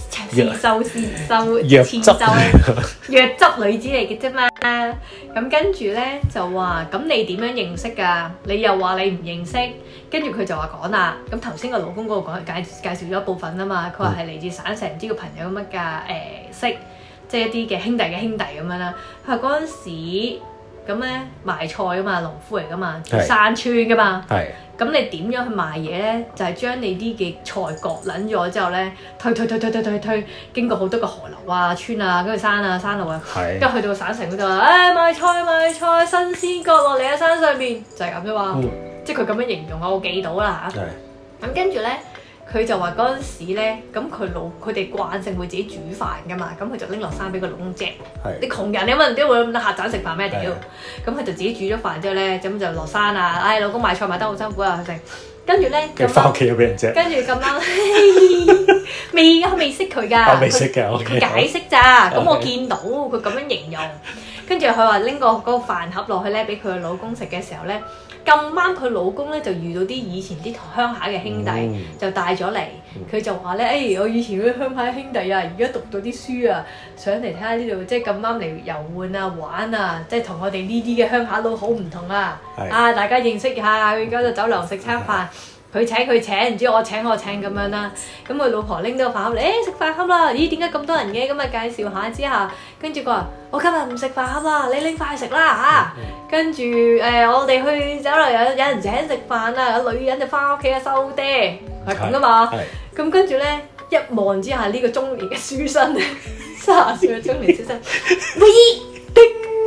是獸是獸， 弱前汁奏弱汁女子嚟嘅啫嘛。咁跟住咧就話：咁你點樣認識㗎？你又話你唔認識，跟住佢就話講啦。咁頭先個老公嗰度講介介紹咗一部分啊嘛。佢話係嚟自省城唔知個朋友乜㗎誒識，即係一啲嘅兄弟嘅兄弟咁樣啦。佢話嗰陣時咁咧賣菜啊嘛，農夫嚟㗎嘛，山村㗎嘛。 係。 咁你點樣去賣嘢咧？就係、是、將你啲嘅菜割撚咗之後咧，推推推推推推推，經過好多個河流啊、村啊、跟住山啊、山路啊，跟住去到省城嗰度，誒、哎、賣菜賣菜，新鮮割落嚟喺山上面，就係咁啫嘛。嗯、即係佢咁樣形容啊，我記到啦嚇。咁跟住咧。佢就話嗰陣時咧，咁佢老佢哋慣性會自己煮飯噶嘛，咁佢就拎落山俾個老公隻。你的窮人你乜人都會咁得閒盞食飯咩屌？咁佢的就自己煮咗飯之後咧，咁就落山啊！唉、哎，老公賣菜賣得好辛苦啊，食。跟住咧， 跟住翻屋企又俾人隻。 跟住咁啱，未啊，未識佢㗎。 我未識嘅，我解釋咋？咁我見到佢咁樣形容，跟住佢話拎個嗰個飯盒落去咧，俾佢嘅老公食嘅時候咧。咁啱佢老公咧就遇到啲以前啲鄉下嘅兄弟，嗯、就帶咗嚟，佢就話咧：誒、哎，我以前嗰啲鄉下嘅兄弟啊，而家讀到啲書啊，上嚟睇下呢度，即係咁啱嚟遊玩啊、玩啊，即係同我哋呢啲嘅鄉下佬好唔同啊！是啊，大家認識下，去嗰度酒樓食餐飯。佢請佢請，唔知我請我請咁樣啦。咁佢老婆拎到個飯盒嚟，誒、欸、食飯盒啦！咦，點解咁多人嘅？咁啊介紹下之下，跟住佢話：我今日唔食飯盒啦，你拎翻去食啦嚇。跟住誒，我哋去酒樓有有人請食飯啦，有女人就翻屋企啊收爹，係咁噶嘛。咁跟住咧，一望之下呢、這個中年嘅書生，三十歲嘅中年書生，喂，叮，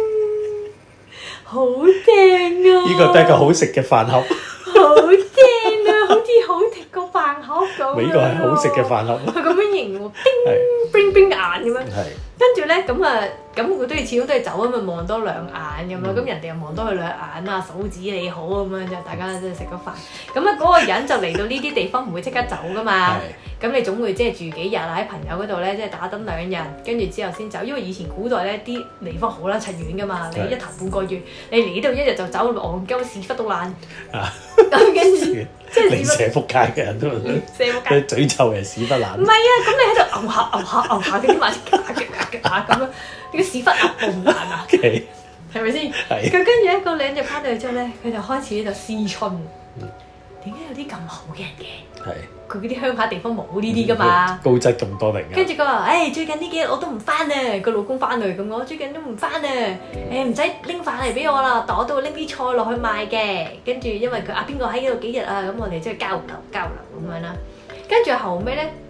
好正啊！ 呢個都係個好食嘅飯盒。 好正啊！好似好食個飯盒咁。呢個係好食嘅飯盒。 佢咁樣形容，叮，冰冰眼咁樣。係。跟住咧，咁啊，咁佢都要始終都係走啊嘛，望多兩眼咁樣。咁人哋又望多佢兩眼啊，嫂子你好咁樣就大家即係食個飯。咁啊，嗰個人就嚟到呢啲地方唔會即刻走噶嘛。係。咁你總會即係住幾日啊？喺朋友嗰度咧，即係打燈兩日，跟住之後先走。因為以前古代咧啲地方好啦，柒遠噶嘛。你一頭半個月，你嚟呢度一日就走，戇鳩屎忽都爛。啊！咁跟住，即係零舍仆街嘅人都， 蛇仆街， 佢嘴臭嘅屎忽爛。 唔係啊，咁你喺度牛下牛下牛下嗰啲馬夾夾夾夾咁樣，你個屎忽牛到唔爛啊？係咪先？咁跟住咧，個女人就翻到去之後咧，佢就開始喺度思春。點解有啲咁好嘅人嘅？係。佢嗰啲鄉下地方冇呢啲噶嘛。高質咁多定。跟住佢話：誒最近呢幾日我都唔翻啊！個老公翻嚟咁，我最近都唔翻啊！誒唔使拎飯嚟俾我啦，但我都會拎啲菜落去賣嘅。跟住因為佢啊邊個喺呢度幾日啊，咁我哋即係交流交流咁樣啦。跟住後尾咧，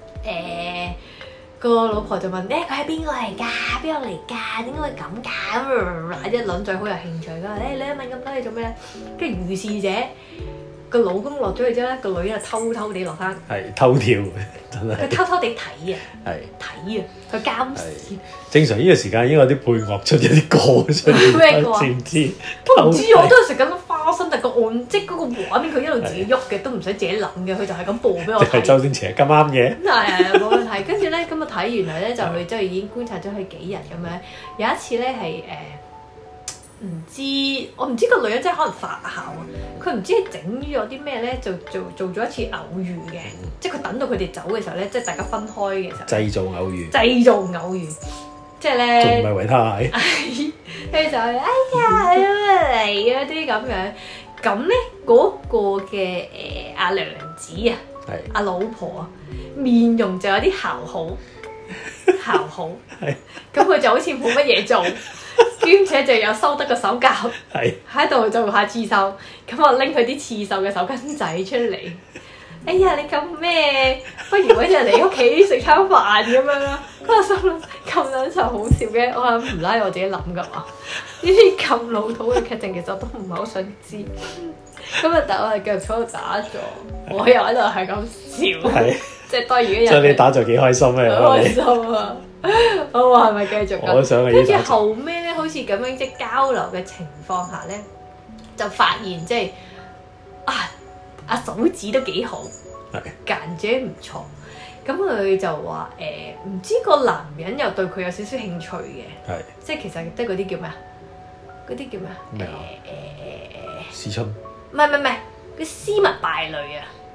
誒個老婆就問：誒佢係邊個嚟㗎？邊個嚟㗎？點解會咁㗎？一輪嘴好有興趣㗎。誒你問咁多嘢做咩咧？跟住如是者。個老公落咗去之後咧，個女人就偷偷地落山，係偷跳，真係佢偷偷地睇啊，係睇啊，佢監視。正常呢個時間應該有啲配樂出，有啲歌出，咩歌啊？知唔知？我唔知，我都係食緊花生，但個按即嗰個畫面佢一路自己喐嘅，都唔使自己諗嘅，佢就係咁播俾我睇。係周星馳咁啱嘅。係啊，冇問題。跟住咧，咁啊睇完嚟咧，就佢即係已經觀察咗佢幾日咁樣。有一次咧係誒。唔知我唔知個女人真係可能發姣啊！佢唔知整咗啲咩咧，就做做咗一次偶遇嘅，即係佢等到佢哋走嘅時候咧，即係大家分開嘅時候，製造偶遇，製造偶遇，即係咧，仲唔係維他奶？佢就係哎呀嚟啊啲咁樣，咁咧嗰個嘅誒阿娘子啊，係阿老婆啊，面容就有啲姣好，姣好，係咁佢就好似冇乜嘢做。兼且就有收得個手教，喺度做下刺繡，咁我拎佢啲刺繡嘅手巾仔出嚟。哎呀，你咁咩？不如揾日嚟屋企食餐飯咁樣啦。嗰個心諗咁撚就好笑嘅，我諗唔拉我自己諗噶嘛。呢啲咁老土嘅劇情其實我都唔係好想知。咁啊，但係我哋繼續喺度打坐，我又喺度係咁笑，即係當然嘅人。所以你打坐幾開心咩？開心啊！我話係咪繼續？我想跟住後尾咧，好似咁樣即係交流嘅情況下咧，就發現即係啊，阿嫂子都幾好，間姐唔錯。咁佢就話誒，唔知個男人又對佢有少少興趣嘅，係即係其實即係嗰啲叫咩啊？嗰啲叫咩啊？咩啊？誒誒誒誒，思春？唔係唔係唔係，佢斯文敗類啊！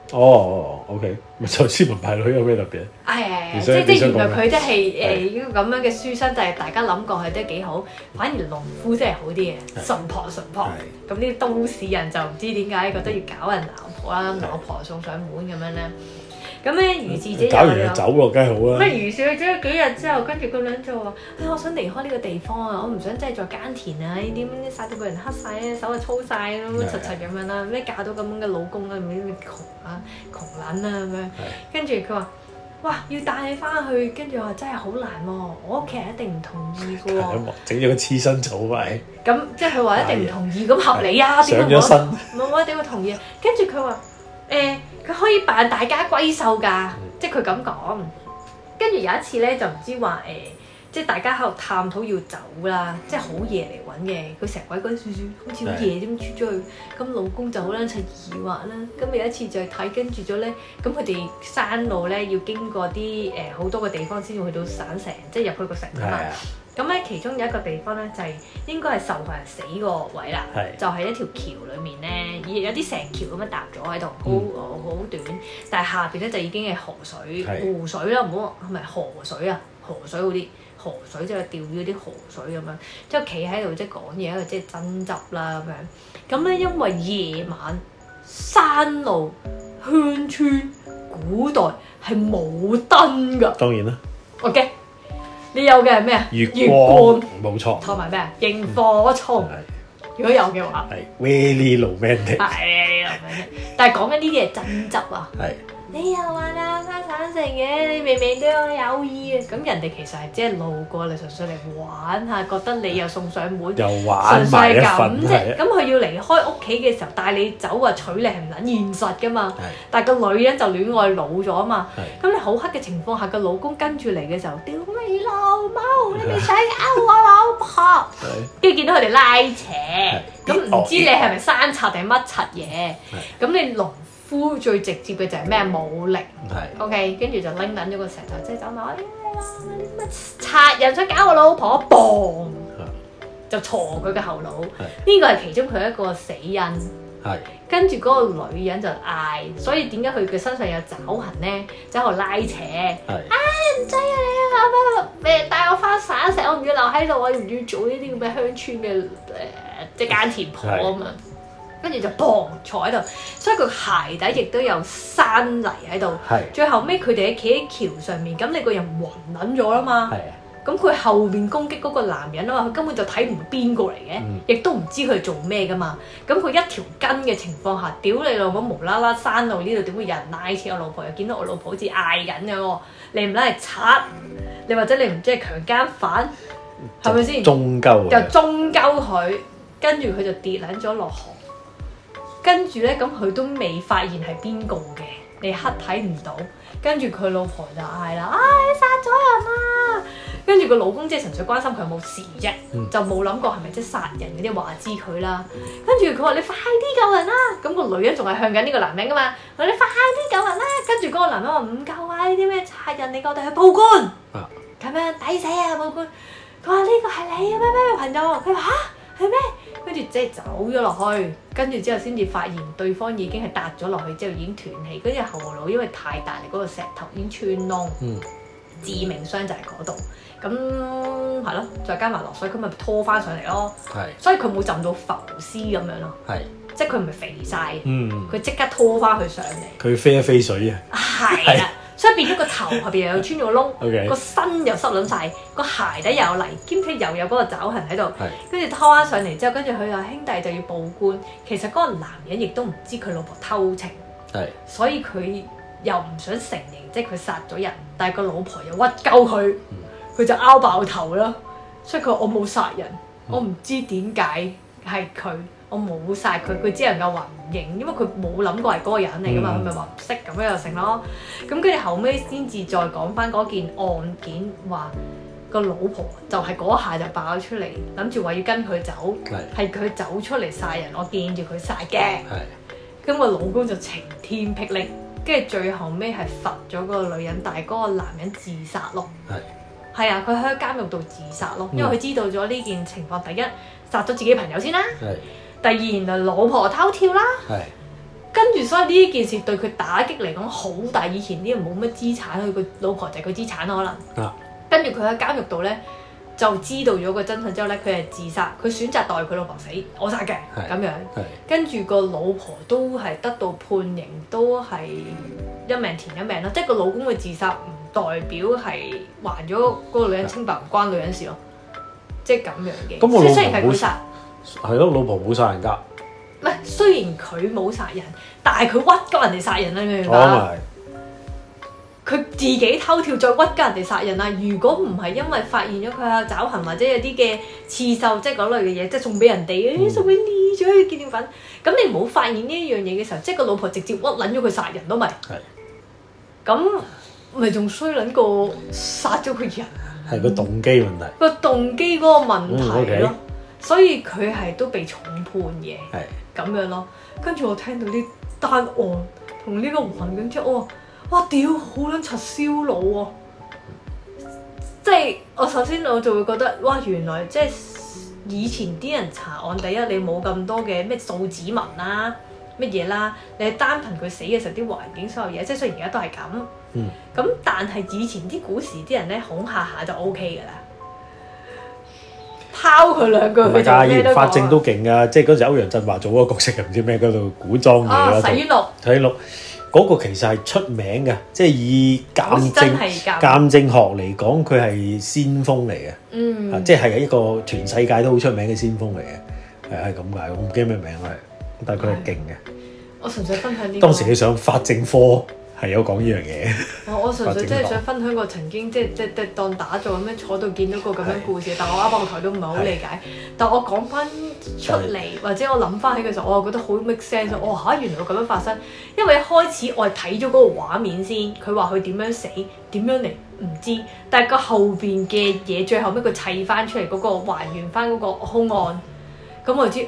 哦哦，OK，咪就斯文派女有咩特別？ 係係， 你即即想你想講原來佢都係咩誒呢個咁樣嘅書生，就係大家諗過係都幾好，反而農夫真係好啲嘅，純樸純樸。咁啲都市人就唔知點解覺得要搞人老婆啦，老婆送上門咁樣咧。咁咧如是者搞完就走喎，梗係好啦。 咩如是者咗幾日之後，跟住個女就話：唉，我想離開呢個地方啊！我唔想真係再耕田啊！呢啲曬到個人黑晒咧，手啊粗晒咁樣，柒柒咁樣啦。咩嫁到咁樣嘅老公啊，咩咩窮啊窮撚啊咁樣。跟住佢話：哇，要帶你翻去，跟住我話真係好難喎，我屋企人一定唔同意嘅喎。 整咗個黐身草咪。 咁即係佢話一定唔同意，咁合理啊？點上解咗身？ 我我點會同意？跟住佢話：誒，佢可以扮大家閨秀㗎，即係佢咁講。跟住有一次咧，就唔知話誒，即係大家喺度探討要走啦，即係好夜嚟揾嘅。佢成日鬼鬼祟祟，好似好夜咁出咗去。咁老公就好撚柒疑惑啦。咁有一次就係睇跟住咗咧，咁佢哋山路咧要經過啲誒好多個地方先至去到省城，即係入去個城啊嘛。咁咧其中有一個地方咧就係、是、應該係受害人死個位啦，就係一條橋裡面咧，有啲石橋咁樣搭咗喺度，好好、嗯、短，但係下邊咧就已經係河水、湖水啦，唔好係咪河水啊？河水好啲，河水即係釣魚啲河水咁樣，之後企喺度即係講嘢，喺度即係爭執啦咁樣。咁咧因為夜晚山路鄉村古代係冇燈㗎， 當然啦。 OK。你有嘅係咩啊？ 月光冇錯， 同埋咩啊？螢火蟲，如果有嘅話， 係 very romantic。 係 romantic，但係講緊呢啲係爭執啊。 係。 你又話啦，翻省城嘅，你明明對我有意嘅，咁人哋其實係只係路過嚟，純粹嚟玩下，覺得你又送上門， 又玩埋一份啫。咁佢要離開屋企嘅時候帶你走啊，娶你係唔撚現實噶嘛。但係個女人就戀愛老咗啊嘛。咁你好黑嘅情況下，個老公跟住嚟嘅時候，屌你老母，你咪想勾我老婆？跟住見到佢哋拉扯，咁唔知你係咪生賊定乜柒嘢？咁你農夫最直接嘅就係咩武力，OK，跟住就拎緊咗個石頭，即係走埋，你乜賊人想搞我老婆，嘣就挫佢嘅後腦，呢個係其中佢一個死因。跟住嗰個女人就嗌，所以點解佢嘅身上有爪痕咧？就喺度拉扯，唉唔制啊你啊咩帶我翻省城，我唔要留喺度，我唔要做呢啲咁嘅鄉村嘅誒即係耕田婆啊嘛。跟住就砰坐喺度，所以佢鞋底亦都有山泥喺度。最後尾佢哋喺企喺橋上面，咁你個人暈撚咗啦嘛。咁佢後面攻擊嗰個男人啊嘛，佢根本就睇唔到邊個嚟嘅，亦都唔知佢做咩噶嘛。咁佢一條筋嘅情況下，屌你老母無啦啦山路呢度點會有人拉扯我老婆？又見到我老婆好似嗌緊嘅喎，你唔拉係賊？你或者你唔知係強姦犯，係咪先？中鳩就中鳩佢，跟住佢就跌撚咗落河。跟住咧，咁佢都未發現係邊個嘅，你黑睇唔到。跟住佢老婆就嗌啦：啊，你殺咗人啊！跟住個老公即係純粹關心佢有冇事啫，嗯、就冇諗過係咪即係殺人嗰啲話知佢啦。跟住佢話：你快啲救人啦！咁、個女人仲係向緊呢個男人噶嘛？話你快啲救人啦！跟住嗰個男人話唔夠啊！呢啲咩賊人，你我哋去報官。啊！咁樣抵死啊！報官。佢話呢個係你嘅咩咩朋友？佢話嚇係咩？跟住即係走咗落去，跟住之後先至發現對方已經係搭咗落去，之後已經斷氣。跟住後腦因為太大力，嗰、嗰個石頭已經穿窿，嗯、致命傷就係嗰度。咁係咯，再加埋落水，佢咪拖翻上嚟咯。係是，所以佢冇浸到浮屍咁樣咯。係是，即係佢唔係肥晒，佢即、嗯、刻拖翻佢上嚟。佢飛一飛水啊！係啦。所以變咗個頭後邊又穿咗個窿，個 Okay. 身又濕撚晒，個鞋底又有泥，兼且又有嗰個爪痕喺度，跟住是拖翻上嚟之後，跟住佢話兄弟就要報官。其實嗰個男人亦都唔知佢老婆偷情，是所以佢又唔想承認，即係佢殺咗人，但係個老婆又屈鳩佢，佢、嗯、就拗爆頭啦。所以佢話我冇殺人，嗯、我唔知點解係佢。我冇殺佢，佢只能夠話唔認，因為佢冇諗過係嗰個人嚟噶嘛，佢咪話唔識咁樣就成咯。咁跟住後尾先至再講翻嗰件案件，話個老婆就係嗰下就爆咗出嚟，諗住話要跟佢走，係佢走出嚟殺人，我見住佢殺嘅。咁個老公就晴天霹靂，跟住最後尾係罰咗嗰個女人，但係嗰個男人自殺咯。係係啊，佢喺監獄度自殺咯，因為佢知道咗呢件情況，第一殺咗自己朋友先啦。第二，原來老婆偷跳啦， 跟住所以呢件事對佢打擊嚟講好大。以前啲人冇乜資產，佢個老婆就係佢資產可能。 啊、 跟住佢喺監獄度咧就知道咗個真相之後咧，佢係自殺，佢選擇代佢老婆死，我殺嘅咁樣。跟住個老婆都係得到判刑，都係一命填一命咯。即係個老公嘅自殺唔代表係還咗嗰個女人清白，唔關女人事咯。即係咁樣嘅。 咁我老婆雖然係佢殺， 係咯，老婆冇殺人㗎。 唔係，雖然佢冇殺人，但係佢屈鳩人哋殺人啦，你明唔明白？ 哦佢自己偷跳再屈鳩人哋殺人啊！如果唔係因為發現咗佢有爪痕或者有啲嘅刺繡，即係嗰類嘅嘢，即係送俾人哋，誒送俾你咗紀念品，咁你冇發現呢一樣嘢嘅時候，即係個老婆直接屈撚咗佢殺人都咪？係。咁咪仲衰撚過殺咗佢人？係個動機問題。 個動機嗰個問題咯， 嗯 okay. 所以佢係都被重判嘅。 係。 咁樣咯，跟住我聽到啲單案同呢個環境之後，我話：哇屌，好撚柒燒腦喎！即係我首先我就會覺得，哇原來即係以前啲人查案，第一你冇咁多嘅咩數指紋啦、乜嘢啦，你係單憑佢死嘅時候啲環境所有嘢，即係雖然而家都係咁， 嗯， 咁但係以前啲古時啲人咧恐嚇下就 O K 㗎啦。拋佢兩句，佢就咩都講。 法證都勁啊！即係嗰時歐陽震華做嗰個角色，唔知咩嗰度古裝嘢啊，洗冤錄。 洗冤錄嗰個其實係出名嘅，即係以鑑證鑑證學嚟講，佢係先鋒嚟嘅。嗯，啊，即係一個全世界都好出名嘅先鋒嚟嘅，係係咁解。我唔記得咩名係，但係佢係勁嘅。 我純粹分享呢個。 當時你上法證科。係有講呢樣嘢。 我我純粹真係想分享個曾經即係即係當打坐咁樣坐到見到個咁樣故事，但我阿爆台都唔係好理解。但我講翻出嚟，或者我諗翻起嘅時候，我又覺得好 make sense。我話嚇原來會咁樣發生，因為一開始我係睇咗嗰個畫面先，佢話佢點樣死，點樣嚟唔知，但係個後邊嘅嘢最後尾佢砌翻出嚟嗰個還原翻嗰個兇案，咁我就知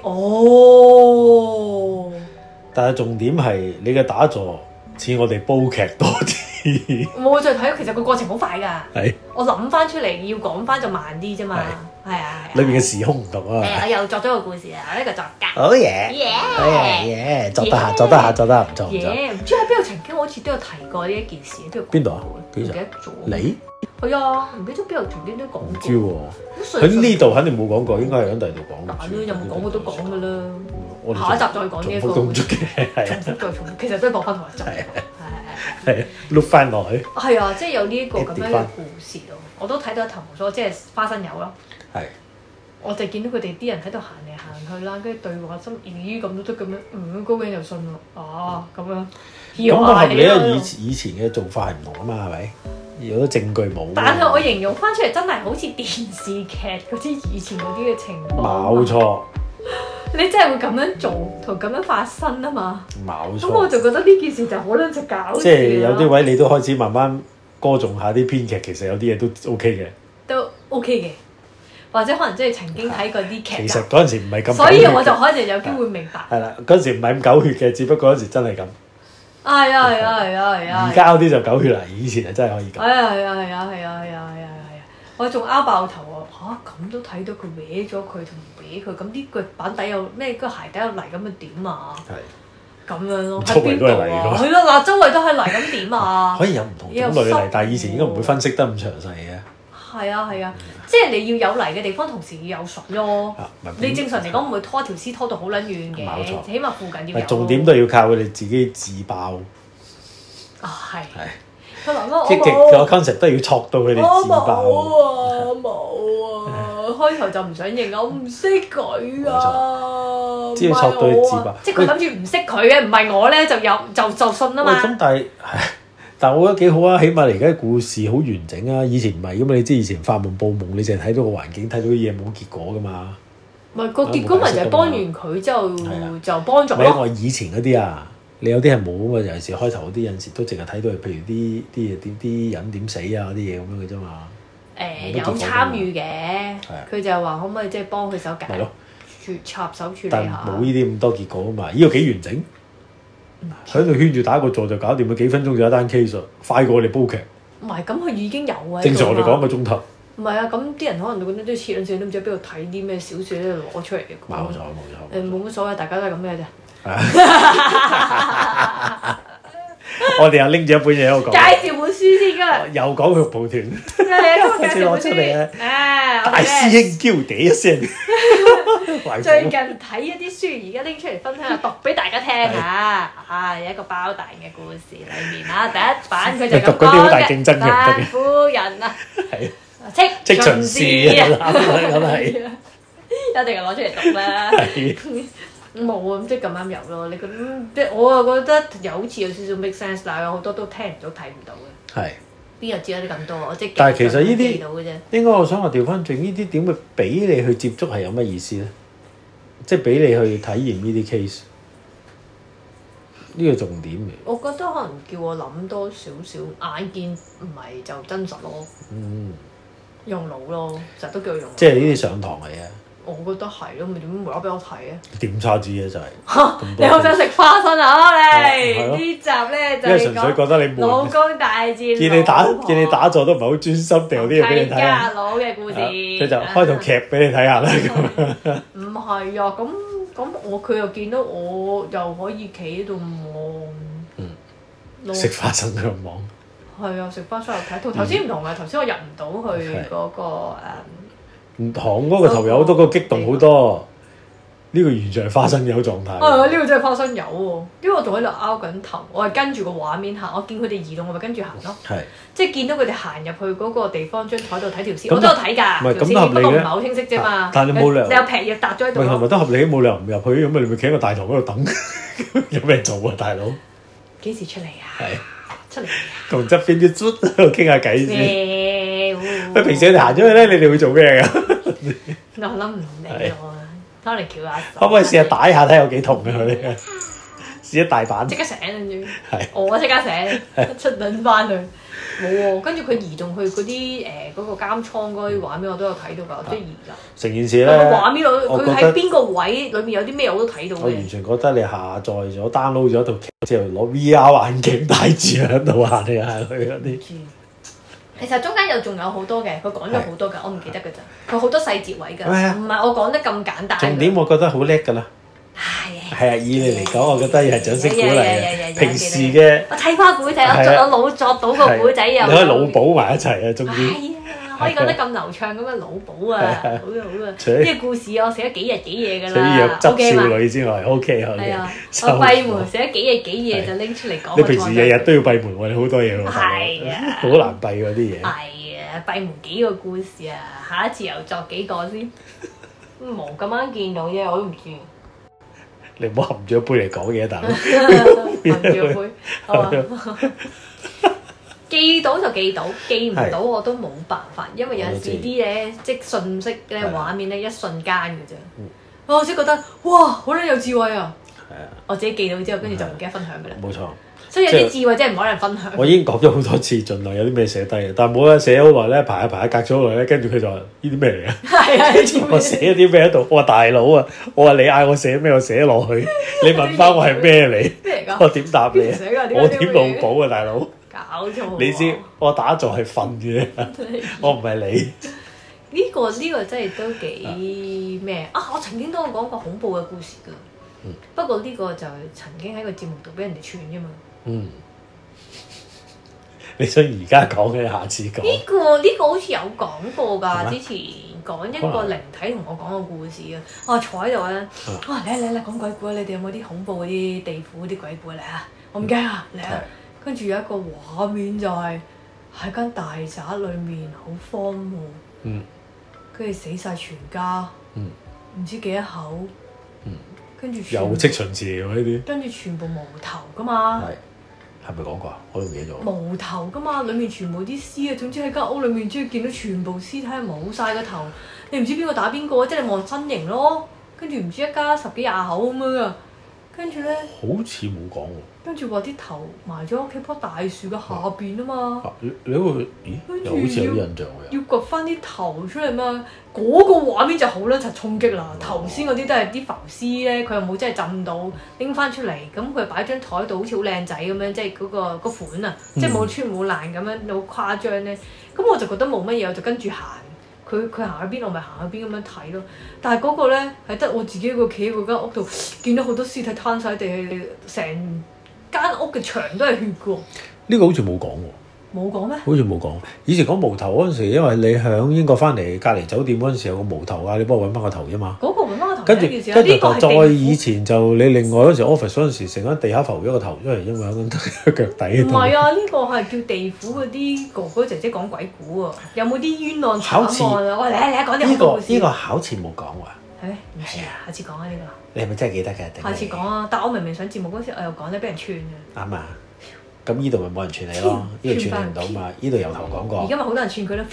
哦。 但係重點係你嘅打坐。似我哋煲劇多啲， 我再睇，其實個過程好快㗎。 係， 我諗翻出嚟要講翻就慢啲啫嘛。係啊係啊。 裏邊嘅時空唔同啊。 係我又作咗個故事啊！我呢個作家。 好嘢。耶耶，作得下，作得下，作得唔錯唔錯。 耶，唔知喺邊度曾經好似都有提過呢一件事，邊度？ 邊度啊？ 唔記得咗。 你？ 係啊，唔記得邊度曾經都講過。唔知喎。喺呢度肯定冇講過，應該係喺第二度講。 但係有冇講過都講㗎啦。 下一集再講呢一個。重複再重複，其實都係講翻同一集。 係碌翻落去。 係啊，即係有呢一個咁樣嘅故事咯。我都睇到一頭毛梳，即係花生友咯。係。我就見到佢哋啲人喺度行嚟行去啦，跟住對話心咦咁都得咁樣，嗯高興就信咯。啊咁樣。 咁我合理啊！以以前嘅做法係唔同啊嘛，係咪？有啲證據冇。 但係我形容翻出嚟真係好似電視劇嗰啲以前嗰啲嘅情況。 冇錯。 你真係會咁樣做同咁樣發生啊嘛？ 冇錯。 咁我就覺得呢件事就好撚直搞。 即係有啲位你都開始慢慢歌頌下啲編劇，其實有啲嘢都 OK 嘅。 都 OK 嘅，或者可能真係曾經睇過啲劇。 其實嗰陣時唔係咁。 所以我就可能有機會明白。 係啦，嗰陣時唔係咁狗血嘅，只不過嗰陣時真係咁。 係啊係啊係啊係啊！ 而家嗰啲就狗血啦，以前係真係可以咁。 係啊係啊係啊係啊係啊係啊係啊！我仲拗爆頭喎嚇，咁都睇到佢搲咗佢同唔搲佢，咁啲腳板底有咩？個鞋底有泥咁樣點啊？係咁樣咯，喺邊度啊？係咯，嗱，周圍都係泥咁點啊？ 可以有唔同種類嘅泥，但係以前應該唔會分析得咁詳細嘅。 係啊係啊，即係你要有泥嘅地方，同時要有水咯。你正常嚟講唔會拖條絲拖到好撚遠嘅， 冇錯， 起碼附近要有。 重點都要靠佢哋自己自爆。 啊係。係。 積極個 concept 都要戳到佢哋自爆。 我冇啊，冇啊，開頭就唔想認，我唔識佢啊。 只要戳到佢自爆， 即係佢諗住唔識佢嘅，唔係我咧就有就就信啊嘛。 咁但係，但係我覺得幾好啊，起碼而家故事好完整啊。以前唔係噶嘛，你知以前發夢報夢，你淨係睇到個環境，睇到啲嘢冇結果噶嘛。 唔係個結果咪就係幫完佢之後就幫咗咯。 唔係我以前嗰啲啊。你有啲係冇啊嘛，尤其是開頭嗰啲有陣時都淨係睇到，譬如啲啲嘢點啲人點死啊啲嘢咁樣嘅啫嘛。誒有參與嘅，佢就話可唔可以即係幫佢手解決插手處理下。但冇呢啲咁多結果啊嘛，呢個幾完整。喺度圈住打個座就搞掂，佢幾分鐘就一單 case，快過我哋煲劇。 唔係，咁佢已經有啊。 正常我哋講一個鐘頭。唔係啊，咁啲人可能覺得都切兩線都唔知喺邊度睇啲咩小説喺度攞出嚟嘅。 冇錯冇錯。 誒冇乜所謂，大家都係咁嘅啫。 我哋又拎住一本嘢喺度講， 介紹本書先今日， 又講玉蒲團， 係啊，今日介紹本攞出嚟啊！ 誒，我大師哋兄嬌嗲一聲， 咧最近睇一啲書，而家拎出嚟分享下，讀俾大家聽下。啊，有一個包大人嘅故事裡面啊，第一版佢就咁讀嗰啲好大競爭嘅唔得嘅丹夫人啊， 係戚即秦氏啊， 啊， 咁係一定係攞出嚟讀啦。 係冇啊，咁即係咁啱有咯。你覺得即係我啊覺得有好似有少少 make sense，但係有好多都聽唔到睇唔到嘅。 係。 邊有知有啲咁多？我即係但係其實呢啲記到嘅啫。 應該我想話調翻轉，呢啲點會俾你去接觸係有乜意思咧？即係俾你去體驗呢啲 case，呢個重點嘅。 我覺得可能叫我諗多少少，眼見唔係就真實咯。 嗯， 用腦咯，成日都叫佢用腦。 即係呢啲上堂嚟嘅。 我覺得係咯，咪點無啦啦俾我睇啊？ 點差知嘅就係、 嚇！ 咁多你好想食花生啊？你係咯呢集咧就係因為純粹覺得你老悶， 公大戰見你打老婆見你打坐都唔係好專心，掉啲嘢俾你睇契啊家佬嘅故事， 佢就開套劇俾你睇下啦咁樣。 唔係啊，咁咁我佢又見到我又可以企喺度望， 嗯，食花生喺度望。 係啊，食花生又睇。同頭先唔同嘅，頭先我入唔到去嗰個誒。 唔同嗰個頭有好多個激動好多，呢個完全係花生友狀態。 啊！呢個真係花生友喎，因為我仲喺度拗緊頭，我係跟住個畫面行，我見佢哋移動，我咪跟住行咯。 係， 即係見到佢哋行入去嗰個地方張台度睇條線， 咁我都有睇㗎。 唔係條線咁合理嘅不過唔係好清晰啫嘛。 但係你冇理由你有劈嘢搭咗喺度喂，係咪咯。 都合理？冇理由唔入去咁啊！你咪企喺個大堂嗰度等，有咩做啊，大佬？ 幾時出嚟啊？ 係出嚟同側邊啲卒喺度傾下偈先。 咩？ 喂，平時你哋行咗去咧，你哋會做咩㗎？ 我諗唔理我，可能翹下手。 可唔可以試下打下睇有幾痛啊？佢哋試一大板。 即刻醒跟住係， 我即刻醒，出撚翻去。冇喎，跟住佢移動去嗰啲誒嗰個監倉嗰啲畫面，我都有睇到㗎，即係移㗎。 成件事咧， 個畫面我佢喺我覺得邊個位裏面有啲咩我都睇到嘅。 我完全覺得你下載咗 download 咗套劇之後，攞 V R 眼鏡戴住喺度行嚟行去嗰啲。 其實中間又仲有好多嘅，佢講咗好多㗎，我唔記得㗎咋。佢好多細節位㗎， 係啊唔係我講得咁簡單㗎。 重點我覺得好叻㗎啦。 係係啊，以你嚟講，我覺得係掌聲鼓勵有有有有有嘅。 有平時嘅我睇翻古仔，我係啊作我腦作到個古仔又你可以腦補埋一齊啊，終於。 係啊，可以講得咁流暢咁嘅腦補啊，好啊好啊！ 除呢個故事我寫咗幾日幾夜㗎除咗弱啦質 ，OK 嘛少？女之外，OK 係 OK 啊，。 收我閉門寫咗幾日幾夜就拎出嚟講。 你平時日日都要閉門喎，你好多嘢喎。 係啊好難閉嗰啲嘢。 係啊，閉門幾個故事啊，下一次又作幾個先。冇咁啱見到啫，我都唔知。 你唔好含住個杯嚟講嘢，大佬。 含住個杯，好啊。記到就記到，記唔到我都冇辦法，因為有陣時啲嘢即信息咧畫面咧一瞬間嘅啫。我先覺得哇，好撚有智慧啊！ 係啊， 我自己記到之後，跟住就唔記得分享㗎啦。 冇錯。 所以有啲智慧真係唔可能分享。 我已經講咗好多次，盡量有啲咩寫低嘅，但係冇得寫好耐咧，排下排下隔咗好耐咧，跟住佢就話：呢啲咩嚟啊？ 係啊，你知唔我知？ 寫啲咩喺度？我話大佬啊，我話你嗌我寫咩，我寫落去。你問翻我係咩嚟？ 咩嚟㗎？ 我點答你啊邊寫㗎？點解我點腦補啊，大佬？ 搞錯喎！ 你知我打坐係瞓嘅，我唔係你。 呢個呢個真係都幾咩啊！我曾經都有講過恐怖嘅故事㗎， 嗯不過呢個就曾經喺個節目度俾人哋串啫嘛。 嗯，你想而家講嘅，下次講。 呢個呢個好似有講過係㗎， 咩之前講一個靈體同我講個故事啊！我坐喺度咧，哇嚟嚟嚟講鬼故啊！你哋有冇啲恐怖嗰啲地府嗰啲鬼故嚟啊？我唔驚啊，嚟啊！跟住有一個畫面就係喺間大宅裏面好荒蕪， 嗯， 跟住死晒全家， 嗯， 唔知幾多口， 嗯， 跟住全有跡巡視喎呢啲。 跟住全部無頭噶嘛， 係係咪講過啊？我都唔記得咗。 無頭噶嘛，裡面全部啲屍啊，總之喺間屋裏面，即係見到全部屍體係冇晒個頭，你唔知邊個打邊個，即係你望身形咯，跟住唔知一家十幾廿口咁樣啊，跟住咧， 好似冇講喎。 跟住話啲頭埋咗屋企棵大樹嘅下邊啊嘛。 啊你你會咦？ 跟住又好似有啲印象嘅。 要掘翻啲頭出嚟嘛，嗰、個畫面就好撚柒衝擊啦！頭先嗰啲都係啲浮屍咧，佢又冇真係浸到，拎翻出嚟，咁佢擺張台度好似好靚仔咁樣，即係嗰、個嗰款啊，即係冇穿冇爛咁樣，好誇張咧。咁我就覺得冇乜嘢，我就跟住行， 佢佢行去邊我咪行去邊咁樣睇咯。但係嗰個咧係得我自己個企喺嗰間屋度，見到好多屍體攤晒地，成間屋嘅牆都係血嘅喎。 呢個好似冇講喎。 冇講咩？ 好似冇講。以前講無頭嗰陣時，因為你響英國翻嚟隔離酒店嗰陣時有個無頭啊，你幫我揾翻個頭啫嘛。 嗰個揾翻個頭跟住係一件事， 跟住呢個係再地以前就你另外嗰陣時 office 嗰陣時，成間地下浮咗個頭出嚟，因為喺個腳底度。 唔係啊，呢、這個係叫地府嗰啲哥哥姐姐講鬼故啊。有冇啲冤案慘案啊？喂，嚟啊嚟啊，講啲呢個恐怖故事。 呢個考前冇講喎。 係咩？唔知啊，下次講啊呢、這個。 你係咪真係記得嘅？ 下次講啊！但我明明上節目嗰時，我又講咧，俾人串嘅。 啱啊！咁呢度咪冇人串你咯？呢度串你唔到嘛？呢度由頭講過。 而家咪好多人串佢咯，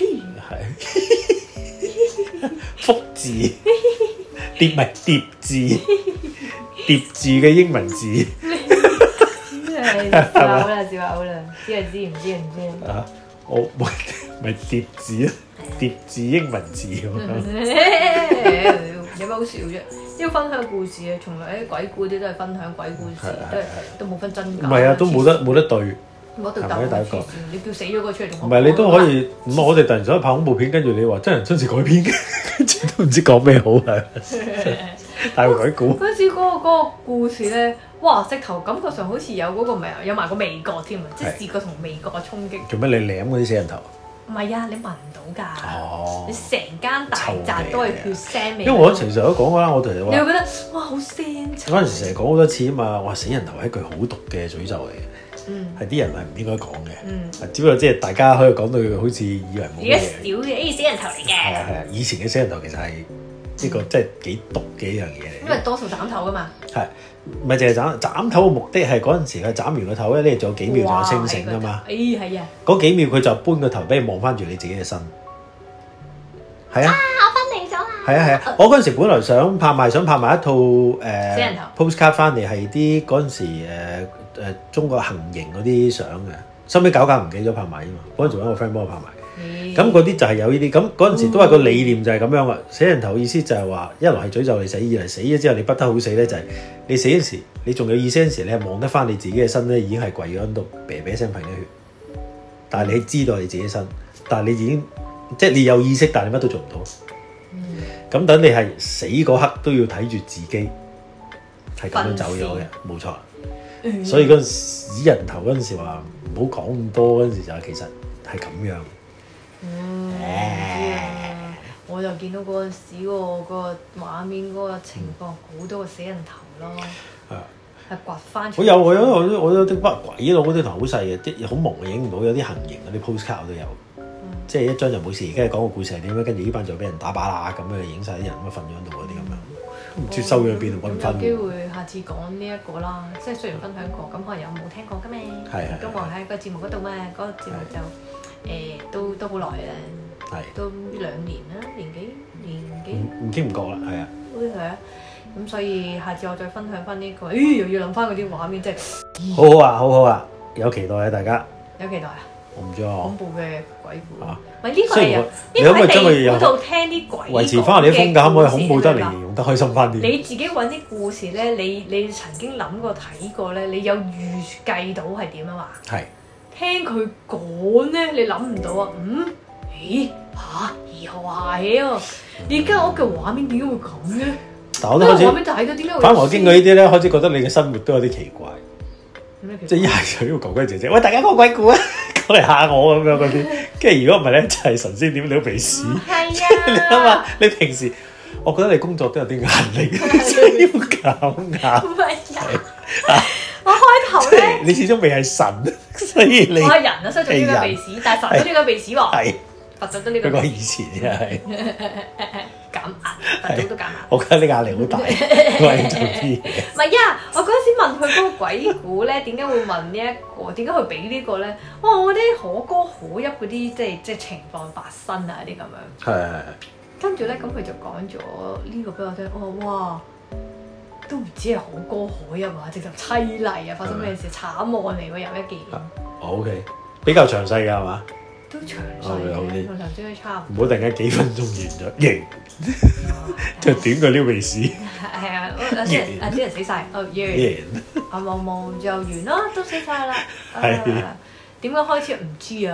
係福字疊咪疊字疊字嘅英文字。 真係笑嘔啦，笑嘔啦！知就知，唔知就唔知。 啊！我咪咪疊字啊，疊字英文字咁樣。有咩好笑啫？要分享故事啊！從來啲鬼故啲都係分享鬼故事，都係都冇分真假。 唔係啊，都冇得冇得對。 冇得對鬥第一個。你叫死咗嗰個出嚟同我。唔係你都可以，唔係我哋突然想拍恐怖片，跟住你話真人真事改編嘅，跟住都唔知講咩好係。大個鬼故。 嗰陣時嗰個嗰個故事咧，哇！直頭感覺上好似有嗰個味，有埋個味覺添啊！即係視覺同味覺嘅衝擊。 做咩你舐嗰啲死人頭？ 唔係啊，你聞唔到㗎。 哦。 你成間大宅都係血腥味。 因為我成日都講啦，我同你話。 你會覺得哇好腥臭。 嗰陣時成日講好多次啊嘛，哇死人頭係一句好毒嘅詛咒嚟嘅。 嗯。係啲人係唔應該講嘅。 嗯。 只不過即係大家可以講到好似以為冇嘢。 而家少嘅，誒死人頭嚟嘅。 係啊係啊，以前嘅死人頭其實係呢個即係幾毒嘅一樣嘢嚟。 因為多數斬頭㗎嘛。 係。唔係淨係斬斬頭嘅目的係嗰陣時佢斬完個頭咧，你仲有幾秒仲有清醒㗎嘛？ 誒係啊！ 嗰幾秒佢就搬個頭俾你望翻住你自己嘅身。係啊！ 啊！我翻嚟咗啦！ 係啊係啊！我嗰陣時本來想拍賣，想拍賣一套誒、呃、 死人頭 postcard 翻嚟，係啲嗰陣時誒誒、呃、中國行刑嗰啲相嘅，收尾搞搞唔記咗拍賣啊嘛！嗰陣時揾個 friend 幫我拍賣。咁嗰啲就係有呢啲，咁嗰陣時都係個理念就係咁樣啊！死人頭意思就係話，一來係詛咒你死，二嚟死咗之後你不得好死咧，就係、是、你死嗰時，你仲有意識嗰時，你係望得翻你自己嘅身咧，已經係跪咗喺度，啤啤聲噴緊血。但係你知道你自己身，但係你已經即係你有意識，但係你乜都做唔到。咁、嗯、等你係死嗰刻都要睇住自己係咁樣走咗嘅，冇錯。嗯、所以嗰陣死人頭嗰陣時話唔好講咁多嗰陣時就其實係咁樣。 嗯，唔知啊！我就見到嗰陣時嗰個畫面嗰個情況，好、嗯、多個死人頭咯，係係掘翻出嚟。我有我有我有我有啲乜鬼佬嗰啲頭好細嘅，啲好朦影唔到，有啲行刑嗰啲 postcard 我都有，嗯、即係一張就冇事，跟住講個故事係點樣，跟住呢班就俾人打靶啦，咁樣影晒啲人咁啊瞓咗喺度嗰啲咁樣，唔知收咗喺邊度揾唔翻。有機會下次講呢一個啦，即係雖然分享過，咁可能有冇聽過㗎咩？係係。咁我喺個節目嗰度咩？嗰、嗰個節目就。誒、欸、都都好耐啦，係都兩年啦，年幾年幾唔經唔覺啦，係啊，好似係啊，咁所以下次我再分享翻呢、呢個，咦又要諗翻嗰啲畫面，真係好好啊，好好啊，有期待啊，大家有期待啊，我唔知啊，恐怖嘅鬼故啊，唔係呢個係啊，呢個喺地府度聽啲鬼維持翻你啲風格，可唔可以恐怖得嚟形容得開心翻啲？你自己揾啲故事咧，你你曾經諗過睇過咧，你有預計到係點啊嘛？係。聽佢講咧，你諗唔到啊？嗯？咦？嚇？以後係啊！你間屋嘅畫面點解會咁嘅？但我都開始畫面睇到點解會？反而我經過呢啲咧，開始覺得你嘅生活都有啲奇怪。即係一係就呢個哥哥姐姐，喂大家講鬼故啊，講嚟嚇我咁樣嗰啲。跟住如果唔係咧，就係神仙點撩鼻屎。係啊！你諗下，你平時我覺得你工作都有啲壓力，真係要搞壓。唔係啊！我開頭咧，你始終未係神，所以你我係人啊，所以做呢個鼻屎，但係神都呢個鼻屎喎，係佛祖都呢個。不過以前真係減壓，佛祖都減壓。我覺得你壓力好大，我係做啲嘢。唔係啊，我嗰陣時問佢嗰個鬼故咧，點解會問呢一個？點解會俾呢個咧？哇！我啲可歌可泣嗰啲，即係即係情況發生啊啲咁樣。係係係。跟住咧，咁佢就講咗呢個俾我聽。我話哇！都唔知係好歌可泣啊，直頭淒厲啊！發生咩事？慘案嚟喎，有一件。O K，比較詳細㗎係嘛？都詳細嘅，同頭先都差唔多。唔好突然間幾分鐘完咗，完，就短過撩鼻屎。係啊，有啲人啊啲人死晒，哦完，啊冇冇就完啦，都死晒啦。係。點解開始唔知啊？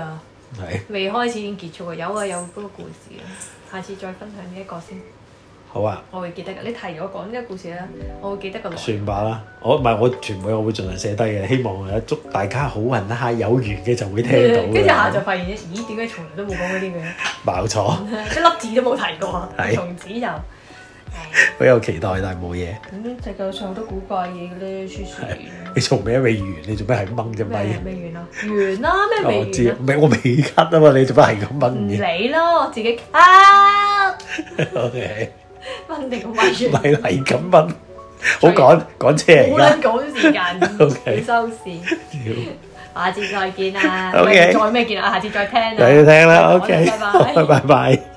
係未開始已經結束啊！有啊，有嗰個故事啊，下次再分享呢一個先。 好啊， 我會記得嘅。你提咗講呢個故事咧，我會記得個內容。 算吧啦。我唔係我全部我會盡量寫低嘅，希望誒祝大家好運啦，有緣嘅就會聽到嘅。 跟住下就發現咦點解從來都冇講嗰啲嘅？ 冇錯， 一粒字都冇提過。 係從此就誒好有期待，但係冇嘢。 咁世界上好多古怪嘢嘅咧，書書。 你做咩未完？你做咩係掹隻咪？ 咩未完啊？完啦，咩未完我知， 啊？ 唔係我未咳啊嘛，你做咩係咁掹唔嘅理咯，我自己啊， ？OK， 掹定個咪唔完。 係係咁掹，好趕趕車冇而撚講時間， OK 要收線。 家。 下次再見啊！ OK 再咩見啊？下次再聽啊！ 又要聽啦好 ，OK， 拜拜。 拜拜。